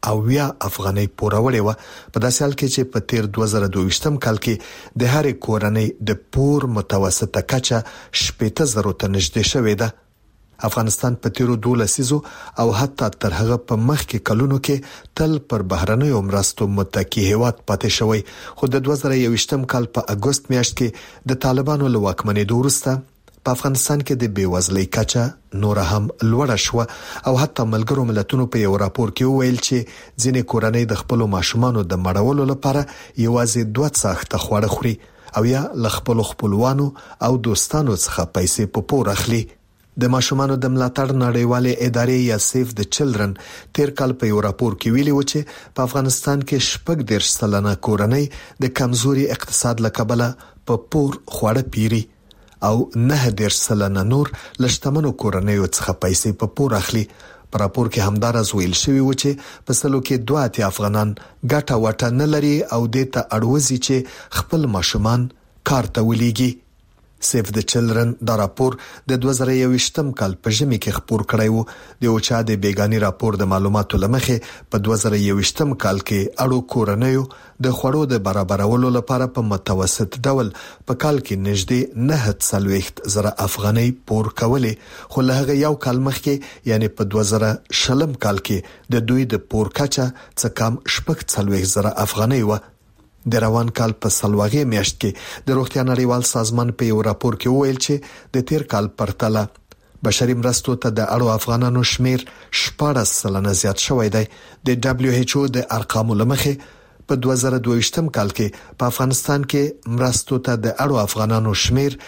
افغانۍ پوروړې و. په داسې حال کې چې په تیر 2022 کال کې د هرې کورنۍ د پور متوسطه کچه 80,000 ته نږدې شوې ده. افغانستان په تیرو 12 او حتی تر هغه په مخکې کلونو کې تل پر بهرنیو مرستو متکی هیواد پاتې شوی، خو د 2021 کال په اگست میاشت کې د طالبانو له واکمنېدو وروسته په افغانستان کې د بیوزلۍ کچه نور هم لوړه شوه او حتی ملګرو ملتونو په یو راپور کې وویل چې ځینې کورنۍ د خپلو ماشومانو د مړولو لپاره یوازې 2 څاښته خواړه خوري او یا له خپلو خپلوانو او دوستانو څخه پیسې په پور اخلي. د ماشومانو د ملاتړ نړیوالې ادارې یا سیف د چلډرن تیر کال په یو راپور کې ویلي و چې په افغانستان کې 80% کورنۍ د کمزوري اقتصاد له کبله په پور خواړه پیري او 9% نور لشتمنو کورنۍ څخه پیسې په پور اخلي. په راپور کې همدارز ویل شوی و چې په سلو کې 2 افغانان ګټه وټه نه لري او د ته اړوزي چې خپل ماشومان کار ته ولېږي. سیف د چلډرن دا راپور د 2021 کال په ژمي کې خپور کړی و. د اوچا د بیګانی راپور د معلوماتو لمخې په 2021 کال کې اړو کورنیو د خوړو د برابرولو لپاره په متوسط ډول په کال کې نږدې 9,000 افغانۍ پور کولې، خو له هغه یو کال مخکې یعنی په 2020 کال کې د دوی د پور کچه څه کم 4,000 افغانۍ و. د روان کال په سلواغې میاشت کې د روغتیا نړیوال سازمان په یو راپور کې وویل چې د تیر کال پرتله بشري مرستو ته د اړو افغانانو شمیر 14% زیات شوی دی. د WHO د ارقامو لمخې په 2022 کال کې په افغانستان کې مرستو ته د اړو افغانانو شمیر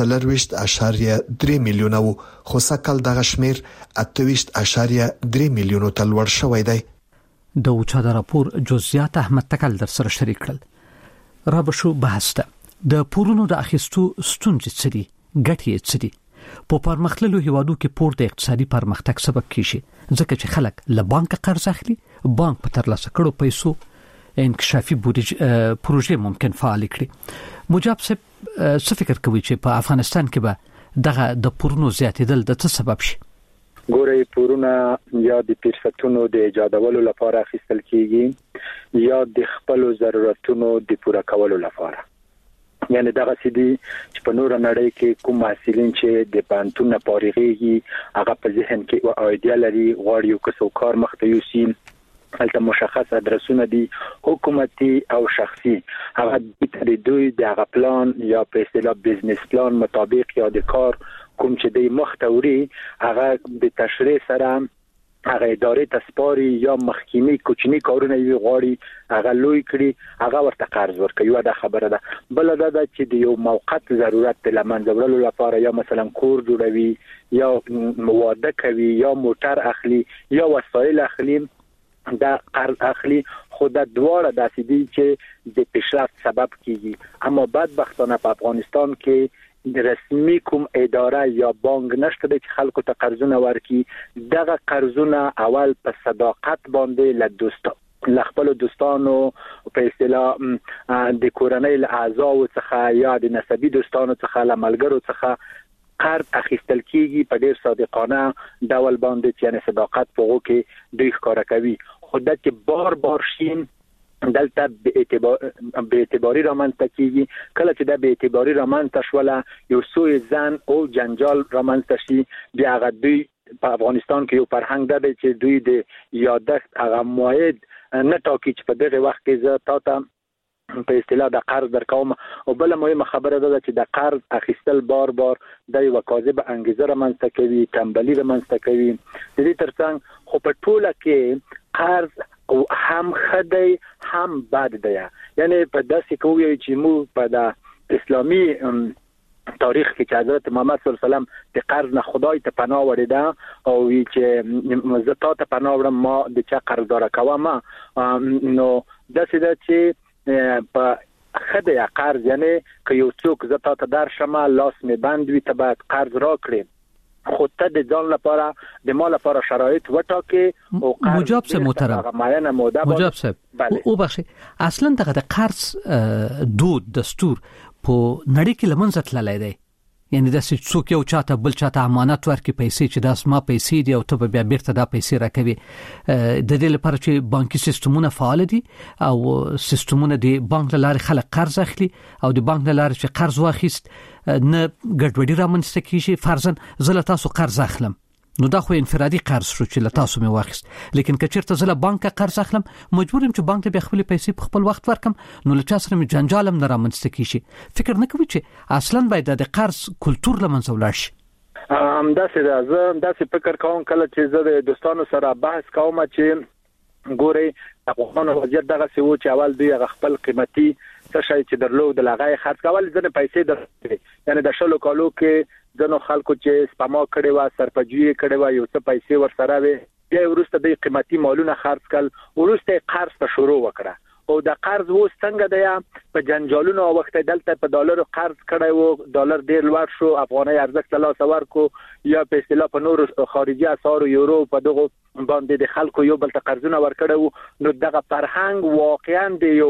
4.3 میلیونه وو، خو سکهال دغه شمیر 28.3 میلیونو ته لوړ شوی دی. د اوچا د راپور جزئیات احمد تکل در سره شریک کړل. را بشو بحث ته د پورونو د اخیستو ستونزې څه دي، ګټې څه دي. په پرمختللو هیوادو کې پور د اقتصادي پرمختګ سبب کیږي ځکه چې خلک له بانک قرض اخلي، بانک په ترلاسه کړو پیسو انکشافي پروژې ممکن فعال کړي. مجاب صاحب څه فکر کوي چې په افغانستان کې به دغه د پورونو زیاتېدل د څه سبب شي؟ ګورې پورونه یا د فرصتونو د ایجادولو لپاره اخیستل کیږي یا د خپل ضرورتونو د پوره کولو لپاره. یعنی دغه سیدي چې په نور نړۍ کې کوم محصلین چې د پانتون فارغيږي هغه په ذهن کې او ایډیا لري غواړي یو کسو کار مخته یوسي، هلته مشخص ادرسونه دي حکومتي او شخصي، هغه د دوی د پلان یا په اصطلاح بزنس پلان مطابق یا د کار کوم چې د مختوري هغه د تشریح سره هغه ادارې تسپاري یا مخکینی کوچنی کارونه یې غواړي هغه لوی کړي هغه ورته قرض ورکوي. یو د خبره ده. بل دا چې د یو موقت ضرورت لمنځه وړلو لپاره یا مثلا کور جوړوي یا واده کوي یا موټر اخلي یا وسایل اخلي دا قرض اخلي، خو دا دواړه داسې دي چې د پیشرفت سبب کیږي. اما بدبختانه په افغانستان کې رسمي کوم اداره یا بانک نشته چې خلکو ته قرضونه ورکړي. دغه قرضونه اول په صداقت باندې له خپل دوستانو په اصطلاح د کورنۍ اعضاء څخه یا د نسبی دوستانو څخه له ملګرو څخه قرض اخیستل کیږي په ډیر صادقانه ډول باندې چې یعنی صداقت په هغه کې دوی ښکارا کوي. خو دا چې بار شین دلته به اعتباری رامنځته کیږي. کله چې دا به اعتباری رامنځته شوله یو سوء ظن او جنجال رامنځته شي، بیا هغه دوی په افغانستان کې یو فرهنګ ده چې دوی د یادښت هغه موعد نه ټاکي چې په دغه وخت کې زه تاسو په اصطلاح د قرض درکوم. او بل مهمه خبره ده چې د قرض اخیستل بار د یو کاذب انګیزه رامنځته کوي، تنبلی رامنځته کوي. د دې ترڅنګ خو په ټوله کې قرض او هم خدای هم بد دی. یعنی په داسې کوي چې مو په د اسلامي تاریخ کې چې حضرت محمد صلی الله علیه وسلم د قرض نه خدای ته پناه وړیدا او چې زتا ته پناه وړم ما د چا قرضدار کوم، نو داسې ده چې په خدای قرض یعنی که یو څوک زتا ته درشم لاس می بند وي ته باید قرض را کړې، خود ته د ځان لپاره د مال لپاره شرایط وټاکي او قرض مجاب صاحب محترم مجاب صاحب او بخشي اصلا دغه قرض دود دستور په نړۍ کې لمنځه تللی دی. یعنی د څوک یو چاته بل چاته امانت ورکړي پیسې چې داس ما پیسې دی او ته بیا بیرته دا پیسې راکوي. د دې لپاره چې بانکي سیستمونه فعال دي او سیستمونه د بانک لارې خلک قرض اخلي او د بانک لارې چې قرض واخیست نه ګډوډي رامنځته کیږي. فرضاً زه له تاسو قرض اخلم نو دا خو انفرادي قرض شو چې له تاسو مې واخیست، لیکن که چیرته زه له بانک قرض اخلم مجبور یم چې بانک ته خپل پیسې په خپل وخت ورکم، نو له چا سره مې جنجال هم نه رامنځته کیږي. فکر نه کوي چې اصلا باید د قرض کلتور له منځه ولاړ شي؟ همداسې ده. زه همداسې فکر کوم کله چې زه د دوستانو سره بحث کوم چې ګوري افغانانو وضعیت دغه سی و چې اول دوی خپل قیمتي څه شي چې درلود لغای خرڅ کول ځنه پیسې درته، یعنی د شلو کالو کې ځنو خلکو چې سپما کړي وا سرپجوي کړي وا یو څه پیسې ورسره وي، بیا ورسته د قیمتي مالونه خرڅ کول، ورسته قرض ته شروع وکړه او د قرض و څنګه دی په جنجالونو وخت دلته په ډالر قرض کړي وو، ډالر ډیر لوړ شو، افغاني ارزښت له سوار کو یا په اصطلاح په نور خارجي اسعار یورو په دغه باندې د خلکو یو بل ته قرضونه ورکړي، نو دغه فرهنګ واقعا دی یو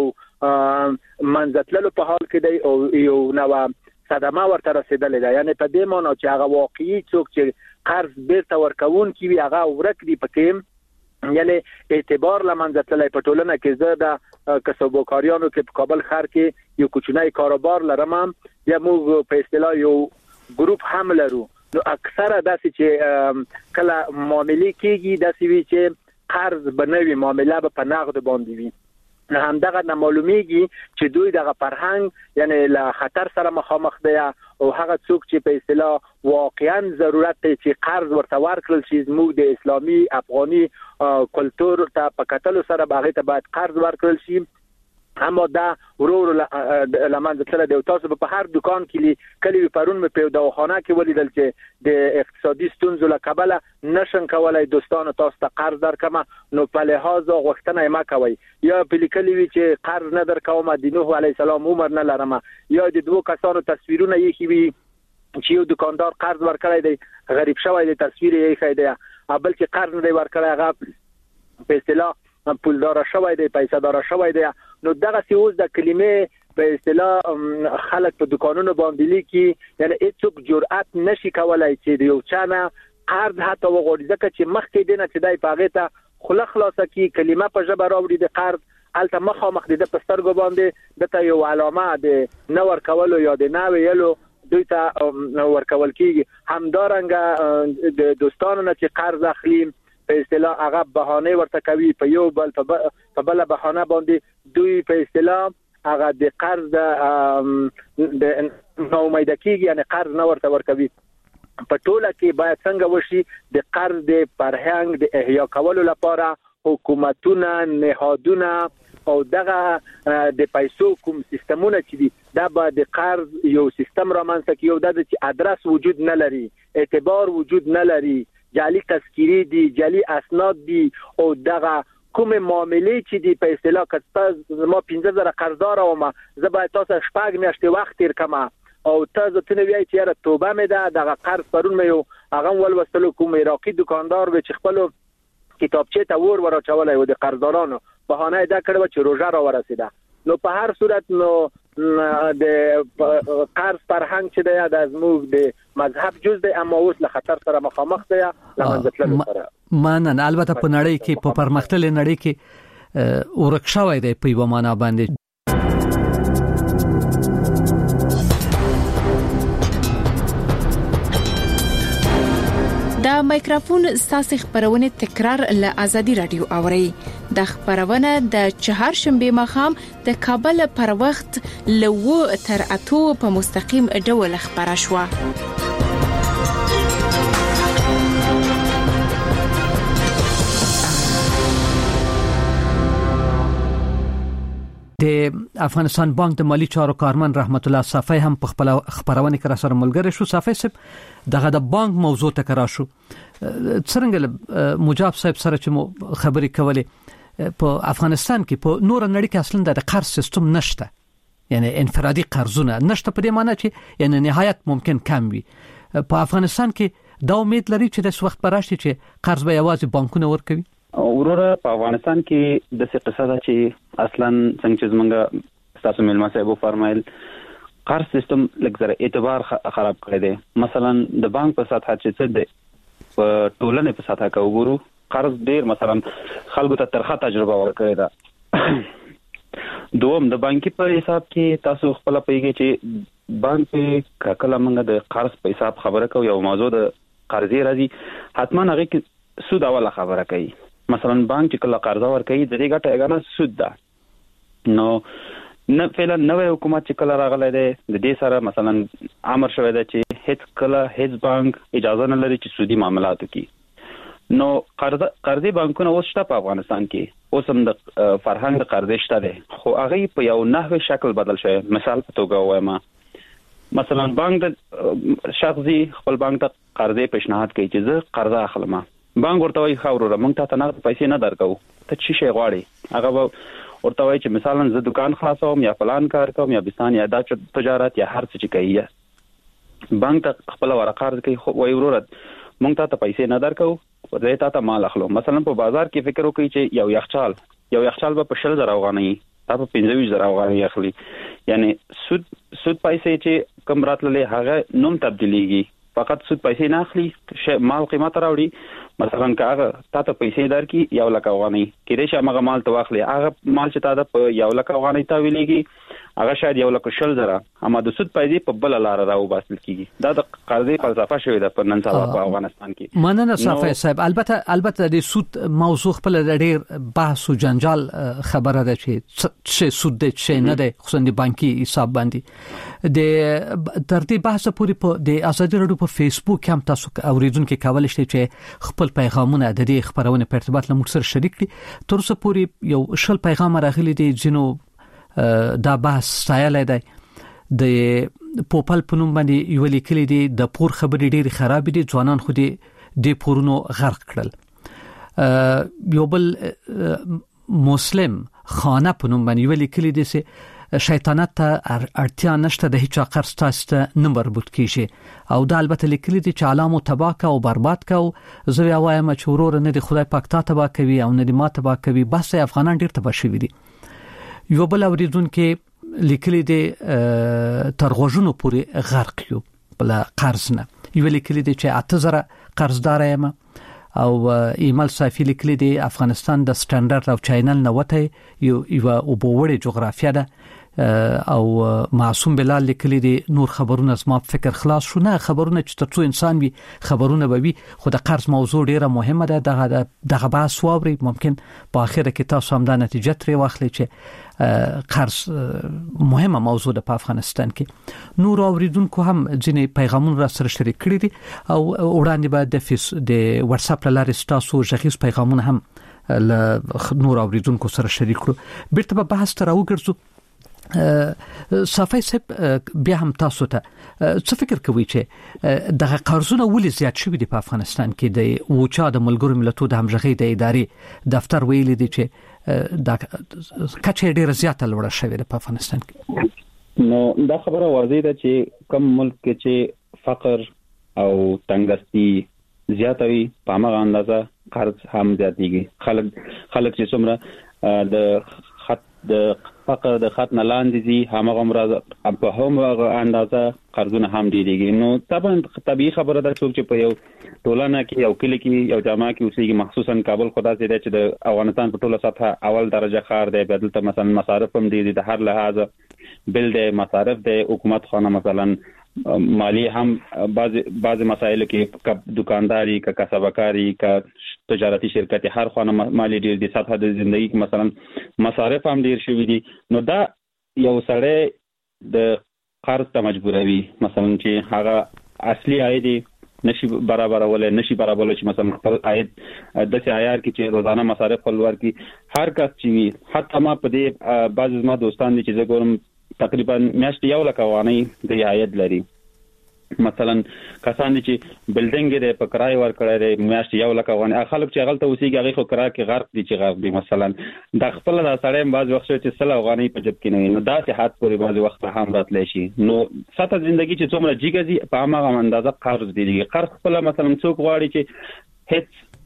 منځتللو په حال کې دی او یو نو صدمه ورته رسیدلې ده. یعنی په دې معنی چې هغه واقعي څوک چې قرض بیرته ورکون کی هغه ورک دی پکې، یعنی اعتبار لمنځتلې په ټولنه کې زه د کسبوکاریانو کې په کابل ښار کې یو کوچنی کاروبار لرم، یا موږ په اصطلاح یو ګروپ هم لرو، نو اکثره داسې چې کله معاملې کېږي داسې وي چې قرض بنوي معامله به په نقد باندې وي، همدغه معلومیږي چې دوی دغه فرهنګ یعنی له خطر سره مخامخ دي او هغه څوک چې په اصطلاح واقعا ضرورت دی چې قرض ورته ورکړل شي زموږ د اسلامي افغاني کلچر ته په کتلو سره باغې ته باید قرض ورکړل شي. اما دا ورور لمن ذکر دی تاسو په هر دکان کې کلی پرون په یو دواخانه کې ولیدل چې د اقتصادي ستونزو له کبله نشن کولای دوستانو تاسو ته قرض درکمه، نو په لحاظ غوښتنه ما کوي یا په لیکلي وی چې قرض نه درکوم د نوح علی السلام عمر نه لرم، یا د دوه کسانو تصویرونه یې وی چې یو دکاندار قرض ورکړی دی غریب شوی دی تصویر یې ښه دی، بل چې قرض نه دی ورکړی هغه په اصطلاح پولدار شوی دی پیسې دار شوی دی، نو دغه سیوز د کلمې په اصطلاح خلک په دکانونو باندې لیکي، یعنی هیڅوک جرأت نشي کولای چې یو چانه قرض حتی وغوړي ځکه چې مخکې دینه چې دای پاغه ته خله خلاصه کی کلمه په جبر راوړي د قرض الته مخامخ د پسترګو باندې دته یو علامه د نور کولو یا د ناوی یلو دوی ته ورکول کیږي. همدارنګه د دوستانو نه چې قرض اخلي په اصطلاح هغه بهانه ورته کوي په یو بل په بل بهانه باندې دوی په اصطلاح هغه د قرض د نومید کیږي، یعنی قرض نه ورته ورکوي. په ټوله کې باید څنګه وشي د قرض د فرهنګ د احیا کولو لپاره حکومتونه نهادونه او دغه د پیسو کوم سیستمونه چې دي دا به د قرض یو سیستم رامنځته کیو د چې ادرس وجود نه لري، اعتبار وجود نه لري، جعلی تذکیری دي، جعلی اسناد دي او دغه کوم معاملې چې دي په اصطلاح کته ما 15000 قرضدار او ما زه باید تاسو شپږ میاشتې وخت تیر کما او تاسو ته نوی چې یاره توبه مې ده دغه قرض پرون مې یو هغه ول وستلو کوم عراقي دکاندار و چې خپل کتابچه ته ور اچولای و د قرضدارانو بهانه دا کړو چې روزه را ورسیده، نو په هر صورت نو د قرض فرهنګ چې دی د زموږ د مذهب جز دی، اما اوس له خطر سره مخامخ دی لمنځتللو سره. مانن البته په نړۍ کې په پرمختللې نړۍ کې ورکشاوی دی په یوه معنا باندې. د مایکروفون ستاسو خبرونه تکرار له ازادي رادیو اوري. د خبرونه د چهارشنبه مخام د کابل پر وخت لو تر اتو په مستقیم ډول خبره شوه. د افغانستان بانک د مالی چارو کارمن رحمت الله صافی هم په خپل خبرونه کې را سره ملګری شو. صافی صاحب دغه د بانک موضوع ته کرا شو څنګه مجاب صاحب سره چې خبرې کولې په افغانستان کې په نور نړۍ کې اصلا د قرض سیستم نشته، یعنی انفرادي قرضونه نشته په دې معنی چې یعنی نهایت ممکن کم وي. په افغانستان کې دا امید لري چې د وخت پراشتي چې قرض به یوازې بانکونه ورکوي. وروره په افغانستان کې د څه قصه ده چې اصلا څنګه چې زمونږ تاسو ملما صاحب فرمایل قرض سیستم لکه اعتبار خراب کړی دی. مثلا د بانک په سطح چې څه دی په ټولنې په سطح کې وګورو قرض ډیر مثلا خلکو ته ترخه تجربه ورکړی دا. دوم د بانکي په حساب کې تاسو خپل پیږي چې بانک په کله موږ د قرض په حساب خبره کوو یو موضوع د قرضې راځي حتما هغه کې سود اوله خبره کوي. مثلا بانک چې کله قرض ورکوي د دې ګټه یې سود ده. نو نه فعلا نوې حکومت چې کله راغلی دی د دې سره مثلا امر شوی دی چې هیڅ کله هیڅ بانک اجازه نه لري چې سودی معاملات وکړي. نو قرضې بانکونه اوس شته په افغانستان کې اوس هم د فرهنګ د قرضې شته دی خو هغه په یو نحوي شکل بدل شوی. مثال په توګه وایم مثلا بانک د شخصي خپل بانک ته قرضې پیشنهاد کوي چې زه قرض اخلم. بانک ورته وایي خاورو موږ ته نه پیسې نه درکو ته چی شي غواړي. هغه ورته وایي چې مثلا زه دکان خلاصوم یا فلان کار کوم یا بستان یا دا تجارت یا هر څه چې کوي. بانک ته خپل ورقه قرض کوي خو وایي وروره موږ ته پیسې نه درکو ورته ته مال اخلو. مثلا په بازار کې فکر وکړي چې یو یخچال به په 100,000 افغانۍ تا په 25,000 افغانۍ اخلي. یعنی سود پیسې چې کم راتللې هغه نوم تبدیلیږي فقط سود پیسې نه اخلي مال قیمت راوړي. مثلا که هغه تا ته پیسې درکې 1,00,000 افغانۍ کېدای شي هغه مال ته واخلي هغه مال چې تا ته په 1,00,000 افغانۍ تاویلېږي هغه شاید 1,20,000 اما د سود پیسې په بل لار راوباسل کیږي. دا د قرضې فلسفه شوې ده په نن سبا په افغانستان کې. مننه صافی صاحب. البته د سود موضوع خپل ډېر بحث او جنجال خبره ده چې سود د څه نه ده خصوصا د بانکي حساب باندې د تر دې بحث پورې په د ازادي رادیو په فیسبوک هم تاسو اوریدونکو کولای شئ چې خپل پیغامونه د دې خبرونه په ارتباط له موږ سره شریک کړئ. تر اوسه پورې یو شل پیغام راغلي دي جنو دا بحث سایل دی د پوپل پنوم باندې یو لیکلي دي د پور خبرې ډېری خراب دي ځوانان خو دې پورونو غرق کړل. یو بل مسلم خانه پنوم باندې یو لیکلي دي چې شیطانت ته اړتیا نشته د هیڅ قرض تاسو ته نه مربوط کیږي او دا البته لیکلي دي چې علامو تباہ او برباد کو زه یا وایم چې ورور نه د خدای پاک ته تباہ کوي او نه د ما تباہ کوي بس افغانان ډیر تباہ شوي دي. یو بل اوریدونکو لیکلي دي ترغوژونو پورې غرق یو بل قرض نه یو لیکلي دي چې 8000 قرضدار یم او ایمل صافی لیکلي دي افغانستان د سټانډرډ او چینل نه وته یو وبوړې جغرافیا ده او معصوم بلال لیکلي دي نور خبرونه زما فکر خلاص شو نه خبرونه چې ترڅو انسان وي خبرونه به وي خو د قرض موضوع ډیره مهمه ده دغه بحث واوري ممکن په اخر کې تاسو هم د نتیجه ترې واخلئ چې قرض مهمه موضوع ده په افغانستان کې. نور اوریدونکو هم ځینې پیغامونه را سره شریک کړي دي او وړاندې به د واتس اپ لارې تاسو ژغیز پیغامونه هم ل نور اوریدونکو سره شریک کړو. بیرته به بحث تر وګرځو. صافی صاحب بیا هم تاسو ته څه فکر کوي چې دغه قرضونه ولې زیات شوي دي په افغانستان کې د وچا د ملګرو ملتونو د همغږي د ادارې دفتر ویلي دي چې دا کچې ډیره زیاته لوړه شوې ده په افغانستان کې. نو دا خبره واضح ده چې کوم ملک کې چې فقر او تنګدستي زیاتوي په هغه اندازه قرض هم زیاتېږي. خلک چې څومره د فقر د خط نه لاندې دي همغه مرزه په همغه اندازه قرضونه هم ډیریږي. نو طبيعي خبره ده چې په یو ټولنه کې یو کلی کې یو جامعه کې اوسېږي مخصوصا کابل خدا سي ده چې د افغانستان په ټوله سطح اول درجه ښار دی بدلته مثلا مصارف هم دي د هر لحاظ بل د مصارف د حکومت خانه مثلا مالی هم بعض مسائل کې دکانداری کا کسبکاری کا تجارتی شرکت هر خانه مالی ډیر د سطح د ژوندۍ مثلا مصارف هم ډیر شوي دي. نو دا یو سړی د قرض ته مجبوروي مثلا چې هغه اصلي عاید نشي برابرولای نشي برابرولای چې مثلا خپل عاید د څه عیار کې چې روزانه مصارف خپلوار کې هر کس چې حتی ما په دې بعض ما دوستان دي چې زه ګورم تقریبا میاشت 1,00,000 افغانۍ د عاید لري. مثلا کسان دي چې بلډینګ دی په کرای ورکړی دی میاشت 1,00,000 افغانۍ خلک چې غلطه اوسېږي هغه خو کرای کې غرق دي چې غرق دي مثلا د خپل د سړی بعض وخت چې 100 افغانۍ په جیب کې نه وي نو دا چې حد پورې بعض وخت هم راتلی شي. نو ساته ژوندۍ چې څومره جګه دي په هغه اندازه قرض دي. قرض خپل مثلا څوک غواړي چې هیڅ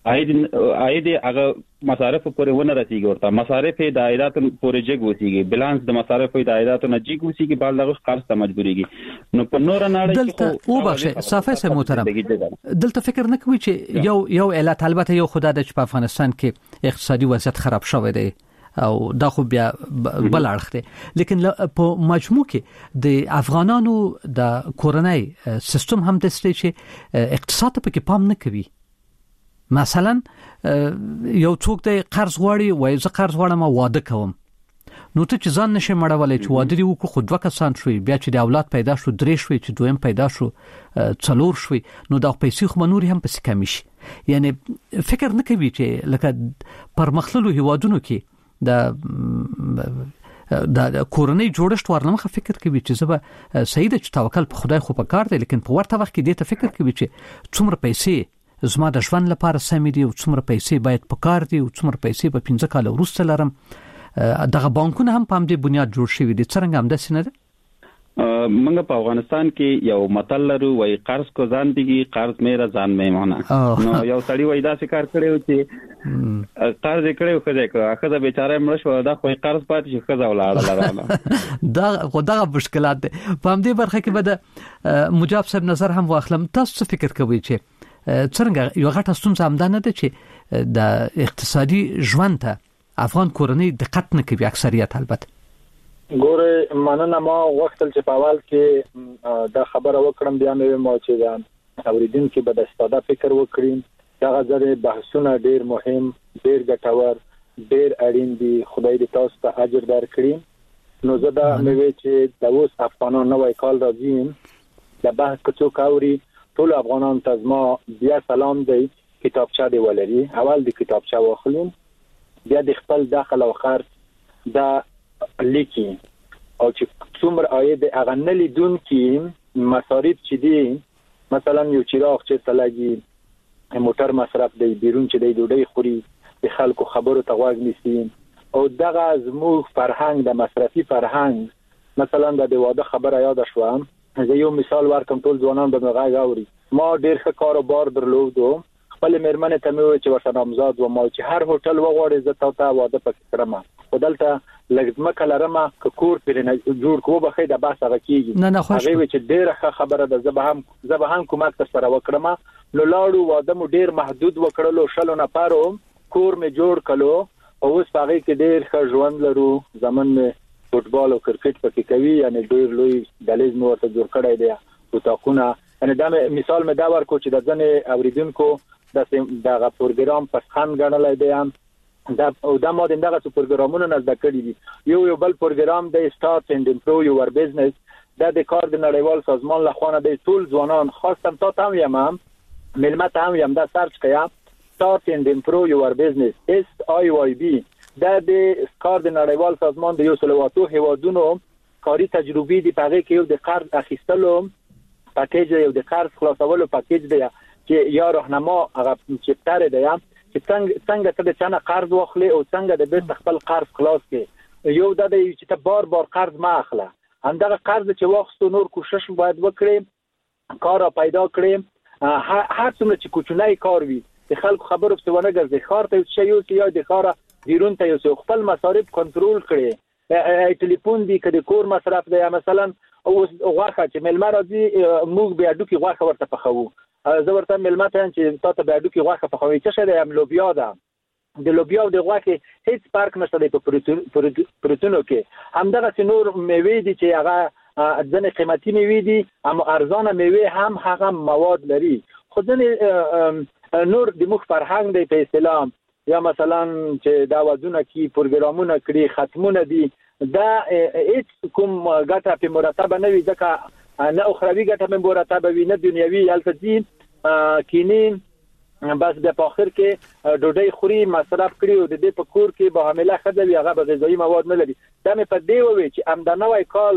عاید هغه مصارف پورې ونه رسیږي ورته مصارف د عایدات پورې جګ وسیږي بالانس د مصارف د عایدات نه جګ وسیږي بل دغه قرض ته مجبوريږي نو په نور نه دلته او بخښه صافه سه محترم دلته فکر نه کوي چې یو علت البته یو خدای د په افغانستان کې اقتصادي وضعیت خراب شوی دی او دا خو بیا بل اړخ دی لیکن په مجموع کې د افغانانو د کورنۍ سیستم هم د ستې چې اقتصاد په کې پام نه کوي مثلا یو څوک د قرض غواړي وای زه قرض غواړم واده کوم نو ته چې ځان نشي مړولای چې واده دی وکړو خو دوه کسان شوي بیا چې د اولاد پیدا شو درې شوي چې دویم پیدا شو څلور شوي نو دا پیسې خو منوري هم پس کمی شي یعنی فکر نه کوي چې لکه پرمختللو هیوادونو کې د کورنۍ جوړښت ورنمخه فکر کوي چې زه سید چې توکل په خدای خو په کار دی لیکن په ورته وخت کې دې ته فکر کوي چې څومره پیسې زما د ژوند لپاره سمې دي او څومره پیسې باید په کار دي او څومره پیسې په 15 کال وروسته لرم دغه بانکونه هم په دې بنیاد جوړ شوی دي څنګه هم د سینه منګه په افغانستان کې یو متل لرو وای قرض کو ځان دیږي قرض میرا ځان میمونه نو یو سړی وای دا څه کار کړو چې قرض کړو خزه بیچاره مړ شو دا خو قرض پاتې شو خزه ولاړه دا خدغه مشکلات دي په دې برخه کې به مجاب صاحب نظر هم واخلم تاسو فکر کوئ چې څنګه یو غټه ستونزه هم ده چې د اقتصادي ژوند ته افغان کورنۍ دقت نه کوي اکثریت البته ګوره مننه ما وختل چې په اول کې دا خبره وکړم بیا مې ما چې دا اوریدونکو به د استاده فکر وکړي دا غزه بحثونه ډیر مهم ډیر ګټور ډیر اړین دي خدای دې تاسو ته اجر درکړي نو زه دا مې چې د اوس افغانانو نوې کال راځي د بحث کڅو کاوري ټول افغانان ته ما بیا سلام دی کتابچه دی ولري اول د کتابچه واخلین بیا د خپل داخل او خرج دا لیکي او چې څومره عاید هغه نه لیدون کې مصارف چې دي مثلا یو چراغ چې تلګي موټر مصرف دی بیرون چې دی ډوډۍ خوري د خلکو خبرو ته غوږ نیسي او دغه زموږ فرهنګ د مصرفي فرهنګ مثلا د واده خبره یاد شوم زه یو مثال ورکم ټول ځوانان به مغاغ اوري ما ډیر ښه کاروبار درلودو خپل میرمنه ته مې چې ورته نامزاد و ما چې هر هوټل وغوړې زه ته واده پکې کړم خدلته لګزمه کلرمه کور پرنه جوړ کو به خې د باسه غکیږي نه خوښ هغه چې ډیر ښه خبره ده زه به هم کومک تر سره وکړم نو لاړو واده مو ډیر محدود وکړلو شلو نه پارو کور مې جوړ کړو او اوس هغه کې ډیر ښه ژوند لرو زمون فوټبال او کرکټ پکې کوي یعنی ډیر لوی دلیز مو ورته جوړ کړی دی او تاکونه یعنی دا مثال مې دا ورکو چې د ځنې اوریدونکو دغه پروګرام پسخان غنلای دی دا او دا مو دغه پروګرامونه نزد کړی دي یو بل پروګرام د سٹارټ اند امپروو یور بزنس دا د کار د نړیوال سازمان لخوا د ټول ځوانان خاصم ته هم یم ملمت هم یم دا سرچ کړم سٹارټ اند امپروو یور بزنس اس آی وای بی دا د کار د نړیوال سازمان د یو سلواتو هیوادونو کاری تجربې دی په هغه کې یو د قرض اخیستلو پاکیج یو د قرض خلاصولو پاکیج دی چې یا راهنما هغه چپټر دی چې څنګه ته د چانه قرض واخلي او څنګه د بیت خپل قرض خلاص کړي یو د چې ته بار قرض ما اخله همدغه قرض چې واخستو نور کوشش باید وکړي کار پیدا کړي هر څومره چې کوچنی کار وي د خلکو خبرو په ونه ګرځي خار ته شي یو یا د خار بیرون ته یو خپل مصارف کنټرول کړي ټلیفون دی کله کور مصرف دی مثلا او غواخه چې ملما راځي موږ به اډو کې غواخه ورته پخو زه ورته ملما ته چې تاسو به اډو کې غواخه پخوي چې شه د لوبیا ده د لوبیا د غواخه هیڅ فرق نشته د پروتینو کې همدغه نور میوې دي چې هغه ځنه قیمتي میوې دي اما ارزانه میوې هم هغه مواد لري خو ځنه نور د مخ فرهنګ دی په اسلام یا مثلا چې دا وځونه کې پروګرامونه کړي ختمونه دي دا هیڅ کوم ګټه په مرتبه نه وي ځکه نه اخروی ګټه په مرتبه وي نه دنیوي الفدین کینین بس د اخر کې ډوډۍ خوري مصرف کړي او د دې په کور کې به حامله خدای هغه به غذایی مواد نه لري دا مې په دې ووي چې امدنوي کال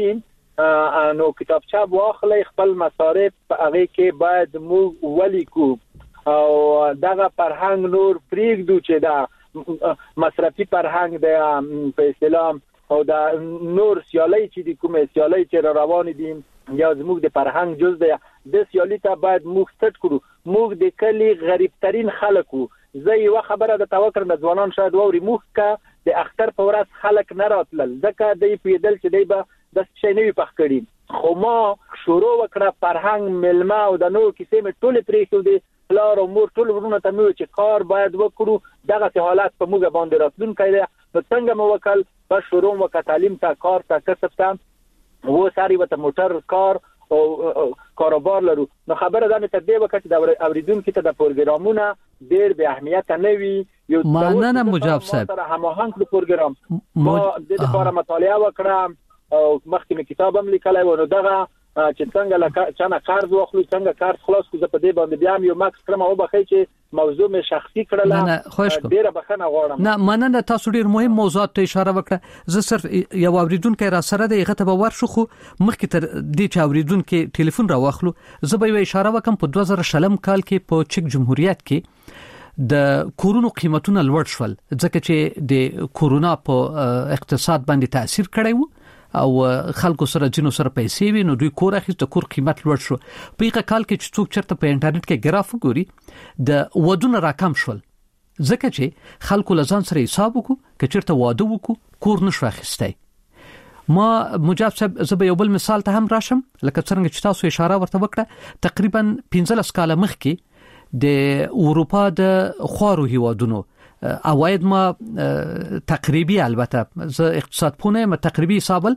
راځي نو کتابچه واخلې خپل مصارف په هغه کې باید مو ولیکو او دغه فرهنګ نور پریږدو چې دا مصرفي فرهنګ د په اسلام او دا نور سیالي چې د کومه سیالي چې روان دي یا زموږ د فرهنګ جز دی د سیالي ته باید موږ ست کړو موږ د کلی غریب ترين خلکو زه یو خبره د توکر د ځوانان شاید ووري موږ کا د اختر په ورځ خلک نه راتلل ځکه د پیدل چې دی به د شي نه پخ کړي خو ما شروع وکړه فرهنګ ملما او د نو کیسې مې ټول پرې شو دي لار او مور ټول ورونه ته مې چې کار باید وکړو دغه حالات په موږ باندې راتلون کړي په څنګه مو وکړ په شروع وکړه تعلیم ته کار ته کسب ته وو ساري وته موټر کار او کاروبار لرو نو خبره ده مې تدې وکړه د اوریدونکو ته د پروګرامونه ډېر به اهمیت نه وي یو مننه مجاب صاحب سره هماهنګ د پروګرام ما د لپاره مطالعه وکړه او مخکې کتاب هم لیکلی و نو دغه چې څنګه لکه چانه قرض واخلو څنګه قرض خلاص کو زه په دې باندې بیا یو ماکس کړم او بخې چې موضوع مې شخصي کړله ډیره بخنه غواړم نه مننه تاسو ډیر مهم موضوعات ته اشاره وکړه زه صرف یو اوریدونکو را سره د غته به ورشو خو مخکې تر دې چې اوریدونکو ټلیفون را واخلو زه به اشاره وکم په 2000 کال کې په چک جمهوریت کې د کورونو قیمتونه لوړ شول ځکه چې د کورونا په اقتصاد باندې تاثیر کړی و او خلکو سره جنو سره پیسې وي نو دوی کور اخیست کور قیمت لوړ شو په هغه کال کې چې څوک چرته په انټرنیټ کې ګراف وګوري د ودونه راکم شول ځکه چې خلکو لزان سره حساب وکړو چې چرته واده وکړو کور نشو اخیستای ما مجاب صاحب زه یو بل مثال ته هم راشم لکه څنګه چې تاسو اشاره ورته وکړه تقریبا 15 کال مخکې د اروپا د خوارو هیوادونو اواید ما تقریبي البته زه اقتصاد پونه ما تقریبي حسابل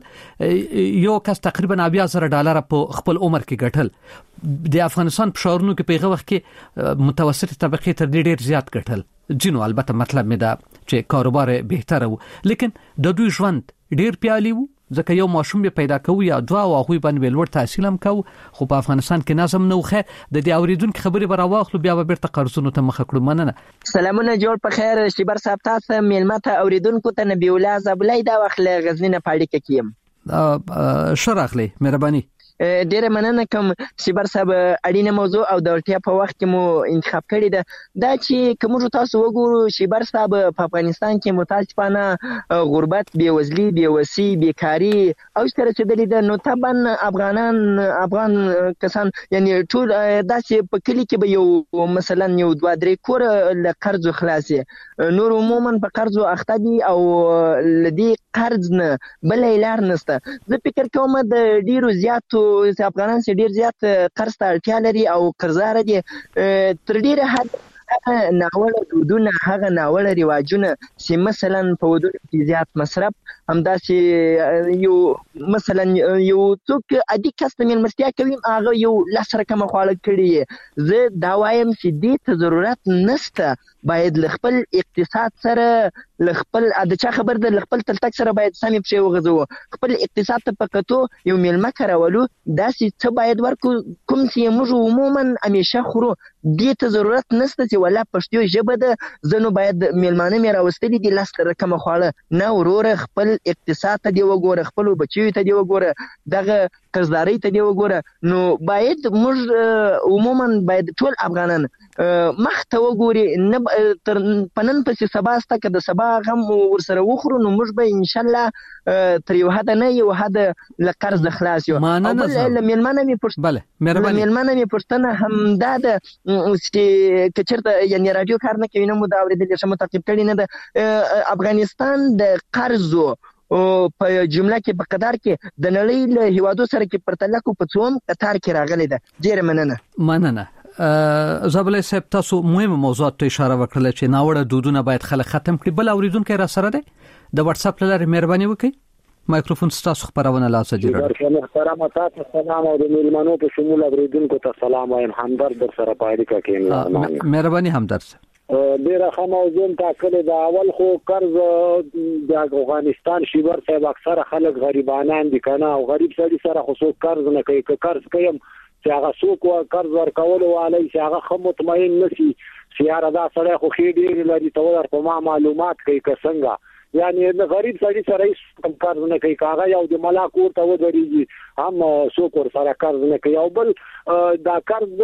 یو کس تقریبا $90,000 په خپل عمر کې ګټل د افغانستان په شاورونو کې په هغه وخت کې متوسط طبقه تر ډیر زیات ګټل جنو البته مطلب مې دا چې کاروبار بهتره و لیکن د دوی ژوند ډیر پیالي وو ځکه یو ماشوم به پیدا کوي یا دوا او هغه باندې ولور تحصیل هم کو خو په افغانستان کې نظم نه وخه د دې اوریدونکو خبري براواخلو بیا به بیرته قرضونو ته مخ کړو مننه سلامونه جوړ په خیر شیبر صاحب تاسو میلمته اوریدونکو ته نبی الله زبلای دا وخت غزنینه پاړی کیم شراخلی مهرباني ډیره مننه کوم شیبر صاحب اړینه موضوع او د ورتیا په وخت کې مو انتخاب کړی دا چې کوم تاسو وګورو شیبر صاحب په افغانستان کې متاسفانه غربت بیوزلی بیوسی بیکاری او ستر چې د نو تبن افغان کسان یعنی ټول داسې په کلی کې به یو مثلا یو 2-3 کور له قرض خلاصي نور عموما په قرض اخته دي او لدی قرض نه بل لار نشته زه فکر کوم د ډیرو زیاتو افغانان چې ډیر زیات قرض ته اړتیا لري او قرضدار دي تر ډیره حد ناوړه دودونه هغه ناوړه رواجونه چې مثلا په ودونو کې زیات مصرف همداسې یو مثلا یو څوک عادي کس ته ملمستیا کوي هغه یو لاس رقم خواړه کړي زه دا وایم چې دې ته ضرورت نشته باید خپل اقتصاد سره خپل د چا خبر د خپل تلتک سره باید سمې پښې وغځو خپل اقتصاد ته پکتو یو ملما کارولو داسې څه باید ورکو کوم چې موږ عموما همیشه خورو دې ته ضرورت نشته چې ولا پښتو ژبه ده زنو باید ملمانه مې راوستلي دي لاس رقم خواړه نه وروره خپل اقتصاد ته دی وګوره خپل بچیو ته دی وګوره دغه قرضداري ته دی وګوره نو باید موږ عموما باید ټول افغانان مخ ته وګوري نه تر پنن پسې سبا ستا که د سبا غم ورسره وخورو نو موږ به ان شاء الله تر یو حد نه یو حد لقرض خلاص یو او بل ملمانه می پښت بله مهرباني ملمانه می پښتنه هم دا چې کچرته یعنی رادیو کار نه کوي نو مو دا اوریدل شمه تعقیب کړي نه د افغانستان د قرضو او په جمله کې په قطر کې د نړۍ له هیوادو سره کې پرتله کو په څوم قطر کې راغلي ده ډیر مننه زبلای صاحب تاسو مهمه موضوعات ته اشاره وکړه چې ناوړه دودونه باید خلک ختم کړي بل اوریدونکو را سره ده د واتس اپ لاره مهرباني وکړئ مایکروفون تاسو خبرونه لا سجل محترم تاسو سلام او د میلمنو په شمول اوریدونکو ته سلام وایم همدرد در سره پایریکا کې مهرباني همدرد ډیره ښه موضوع ټاکلې دا اول خو قرض د افغانستان شیبر صاحب اکثره خلک غریبانان دي کنه او غریب سړي سره خو قرض نه کوي که قرض کوي چې هغه څوک قرض ورکول او علي چې هغه خو مطمئن نشي سیاره دا سره خو خېډې لري ته په معلومات کوي که څنګه یعنی د غریب سړي سره کم قرض نه کوي کاغه یو د ملاک ورته ودرېږي هم څوک ور سره قرض نه کوي او بل دا قرض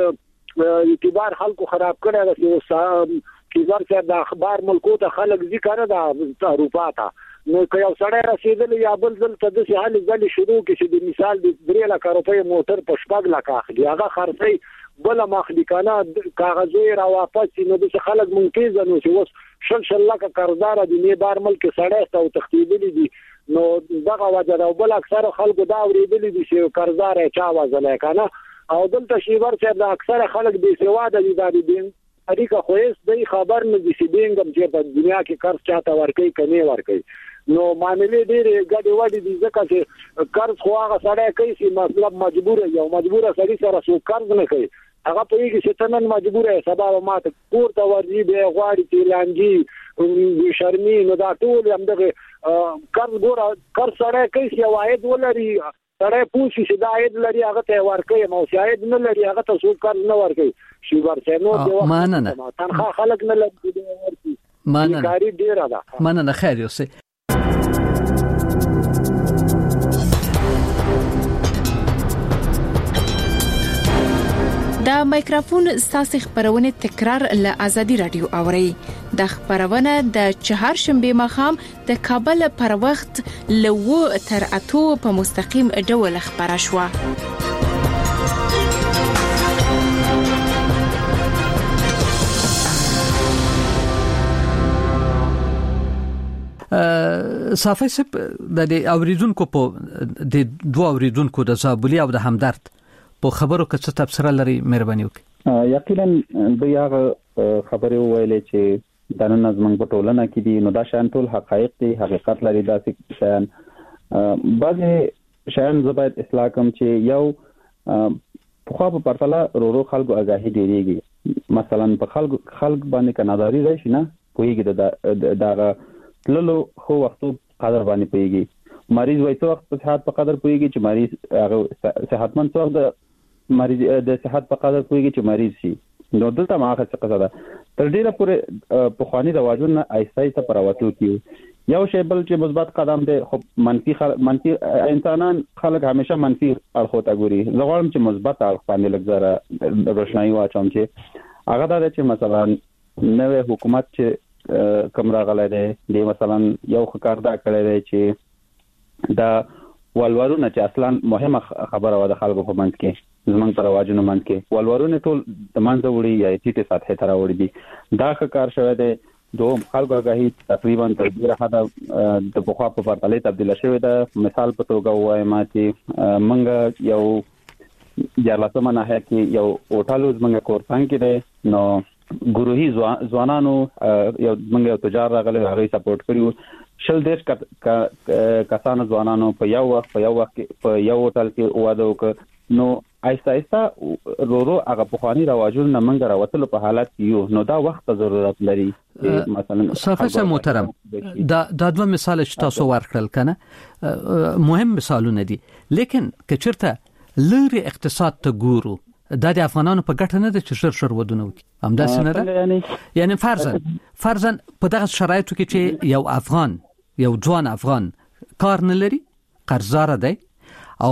د اعتبار خلکو خراب کړی دی چې کیزار چې د اخبار ملکو ته خلک ذکر نه د اروپا ته نو که یو سړی رسیدلی یا بل ځل ته داسې هلې ځلې شروع کړي چې د مثال د 3 لک روپۍ موټر په 6 لک اخلي هغه خرڅي بل مخلي کنه کاغذي را واپس نو د خلک مونږ نو چې اوس 6 لک قرضدار دي نه بار ملک سړی ته تختیدلی دي نو دغه وجه دا بل اکثر خلکو دا اوریدلی دي چې قرضدار چا وځلای کنه او دلته شیبر چې د اکثر خلک د سواده دي د دین اړیکه خو هیڅ د خبر نه دي چې دینګم چې په دنیا کې قرض چاته ورکي کني ورکي نو معاملې ډېرې ګډې وډې دي ځکه چې قرض خو هغه سړی کوي چې مطلب مجبور سړی سره څوک قرض نه کوي هغه په یوه کې چې نن مجبور یې سبا ماته کور ته ورځي به غواړي چې لانجی شرمي نو دا ټول هم دغه قرض سړی کوي چې واحد ولري سړی پوښي چې دا عاید لري هغه ته ورکوي او شاید نه لري هغه ته څوک قرض نه ورکوي شي ورته نو مننه تنخواه خلک نه لري ورکوي مننه ډیره ده مننه خیر یوسه د مایکروفون ساسي خبرونه تکرار له ازادي رادیو اوري د خبرونه د چهارشنبه مخام د کابل پر وخت لو تر اتو په مستقیم ډول خبره شو صافي سپ د اوریدونکو په د دوه اوریدونکو د زابلی او د همدرد په خبرو کې څه تفسیر لري مهرباني وکړئ یقینا د یاغه خبرې ویلې چې د نن زمنګ په ټولنه کې دي نو دا شان ټول حقایق دي حقیقت لري دا څه شان بعضي شان زبایت اصلاح کوم چې یو خو په پرتله رورو خلکو آگاهی ډیریږي مثلا په خلک باندې کناداري راشي نه کویږي دا تللو خو وختو قدر باندې پیږي مریض وایي څو وخت په صحت په قدر پیږي چې مریض هغه صحتمند څو د مریض د صحت په قدر پیږي چې مریض شي نو دلته ما څه قصه ده تر ډیره پورې په خواني رواجونه ایسایته پرواتو کیو یو شی بل چې مثبت قدم دی خو منفي انسانان خلک همیشه منفي اړخو ته ګوري زغوالم چې مثبت اړخ باندې لګزره روشنايي واچوم چې هغه دا چې مثلا نوې حکومت چې کوم راغلی دی د مثلا یو خکاردا کړی دی چې دا ولورونه چې اصلا مهمه خبره و د خلکو په منځ کې زمونږ پر واجونو منځ کې ولورونه ټول د منځ وړي یا ټیټه سطح ته راوړي دي دا کار شوی دی دوه خلکو غاهي تقریبا تر ډیره حدا د بخوا په پرتله تبدیل شوی دی مثال په توګه وایم چې منګه یو جلسه نه هي کې یو اوټالو زمونږ کورتان کې دی نو ګروهي ځوانانو یو منګه یو تجار راغله هغه سپورټ کړیو شل دیش کسانو ځوانانو په یو وخت په یو هوټل کې واده وکړ نو آیسته رورو هغه بخوانی رواجونه نه منګه راوتل په حالت یو نو دا وخت ضرورت لري مثلا صافي محترم دا دوه مثال چې تاسو ورکړل کنه مهم مثالونه دي لیکن کچرته لری اقتصاد ته ګورو د افغانانو په ګټه نه د شر ودونه وکي همدا سنره یعنی فرضاً په دغه شرایطو کې چې یو افغان یو ځوان افغان کار نه لري قرضدار دی او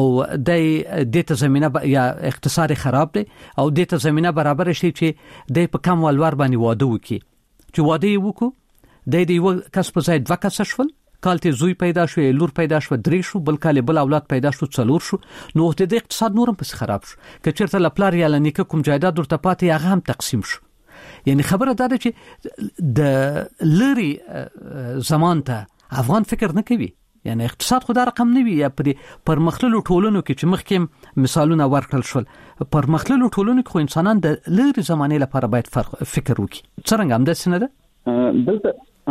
د ته زمينه یا اقتصاد خراب دی او د ته زمينه برابر شي چې د په کم ولور باندې واده وکي چې واده وکړو د یو کس په ځای دوه کس شول کالته زوی پیدا شو لور پیدا شو درې شو بل کال بل اولاد پیدا شو څلور شو نو د اقتصاد نورم پس خراب شو که چیرته لپلار یا لنیکه کوم جایداد ورته پاتې هغه هم تقسیم شو یعنی خبره دا ده چې د لری زمان ته افغان فکر نه کوي یعنی اقتصاد خو دا رقم نه وي یا پر مخللو ټولنو کې چې مخکې مثالونه ورکړل شول پر مخللو ټولنو کې خو انسانان د لری زمانه لپاره باید فکر وکړي څنګه هم د سنده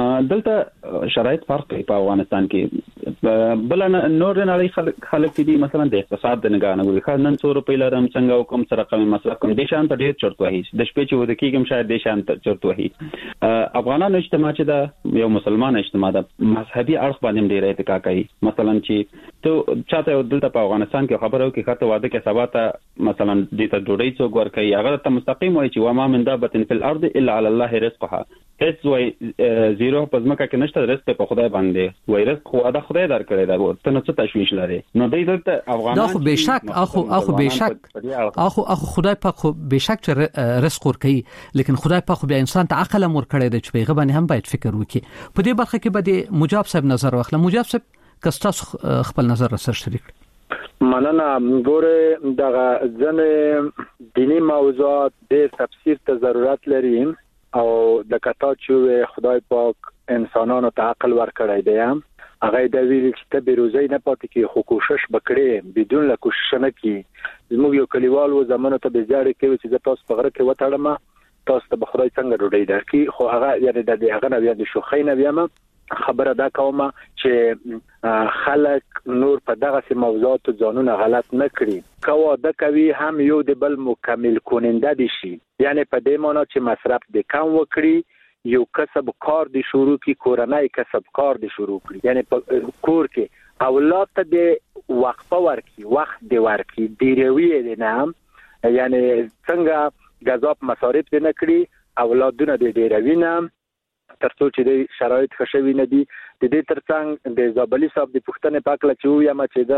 دلته شرایط فرق کوي په افغانستان کې بل نور نه لري خلک دي مثلا د اقتصاد د نگاه نه کوي نن 100 روپۍ لرم څنګه حکم سره رقم مصرف کوم د شان ته ډیر چرته وایي د شپې چې ود کېږم شاید د شان ته چرته وایي افغانانو اجتماع چې دا یو مسلمان اجتماع ده مذهبي اړخ باندې ډیر اتکا کوي مثلا چې ته چاته دلته په افغانستان کې خبرو کې خاطر واده کې سباته مثلا د ته ډوډۍ څو ور کوي هغه ته مستقیم وایي چې وما من دابه فی الارض الا علی الله رزقها هیڅ وای زیرو په ځمکه کې نشته رزق په خدای باندې وای رزق خو دا خدای درکړي دا ته نه څه تشویش لري نو دوی دلته افغانان دا خو بشک اخو بشک اخو خدای پاک خو بشک رزق ور کوي لیکن خدای پاک خو به انسان ته عقل امر کړی دی چې پیغه باندې هم باید فکر وکړي په دې برخه کې به مجاب صاحب نظر واخله مجاب صاحب کستاس خپل نظر سره شریک مننه ګوره دغه ځنه دینی موضوعات د تفسیر ته ضرورت لري او د کتا چې خدای پاک انسانانو ته عقل ورکړی دی هغه د ویل چې ته بیروزی نه پاتې کی خو کوشش وکړې بدون لا کوشش نه کی زموږ یو کلیوال و زمانه ته به زیاړه کوي چې تاسو په غره کې وټړم تاسو ته بخړای څنګه ډوډۍ درکې خو هغه یعنی د هغه نه بیا د شوخی نه بیا خبره دا کومه چې خلک نور په دغه سي موضوعات ځانونه غلط نه کړي کوا د کوي هم یو د بل مکمل کوننده دي شي یعنی په دې معنی چې مصرف د کم وکړي یو کسب کار دی شروع کی کورنۍ کسب کار دی شروع کړي یعنی په کور کې اولاد ته د وقفه ورکي وخت دی ورکي دیروي دی نه یعنی څنګه غذاب مصارف دی نه کړي اولادونه دی دیروي نه ترڅو چې د شرایط خشوي نه دي د دې ترڅنګ د زابلی صاحب د پښتنې پاکله چې ویا ما چې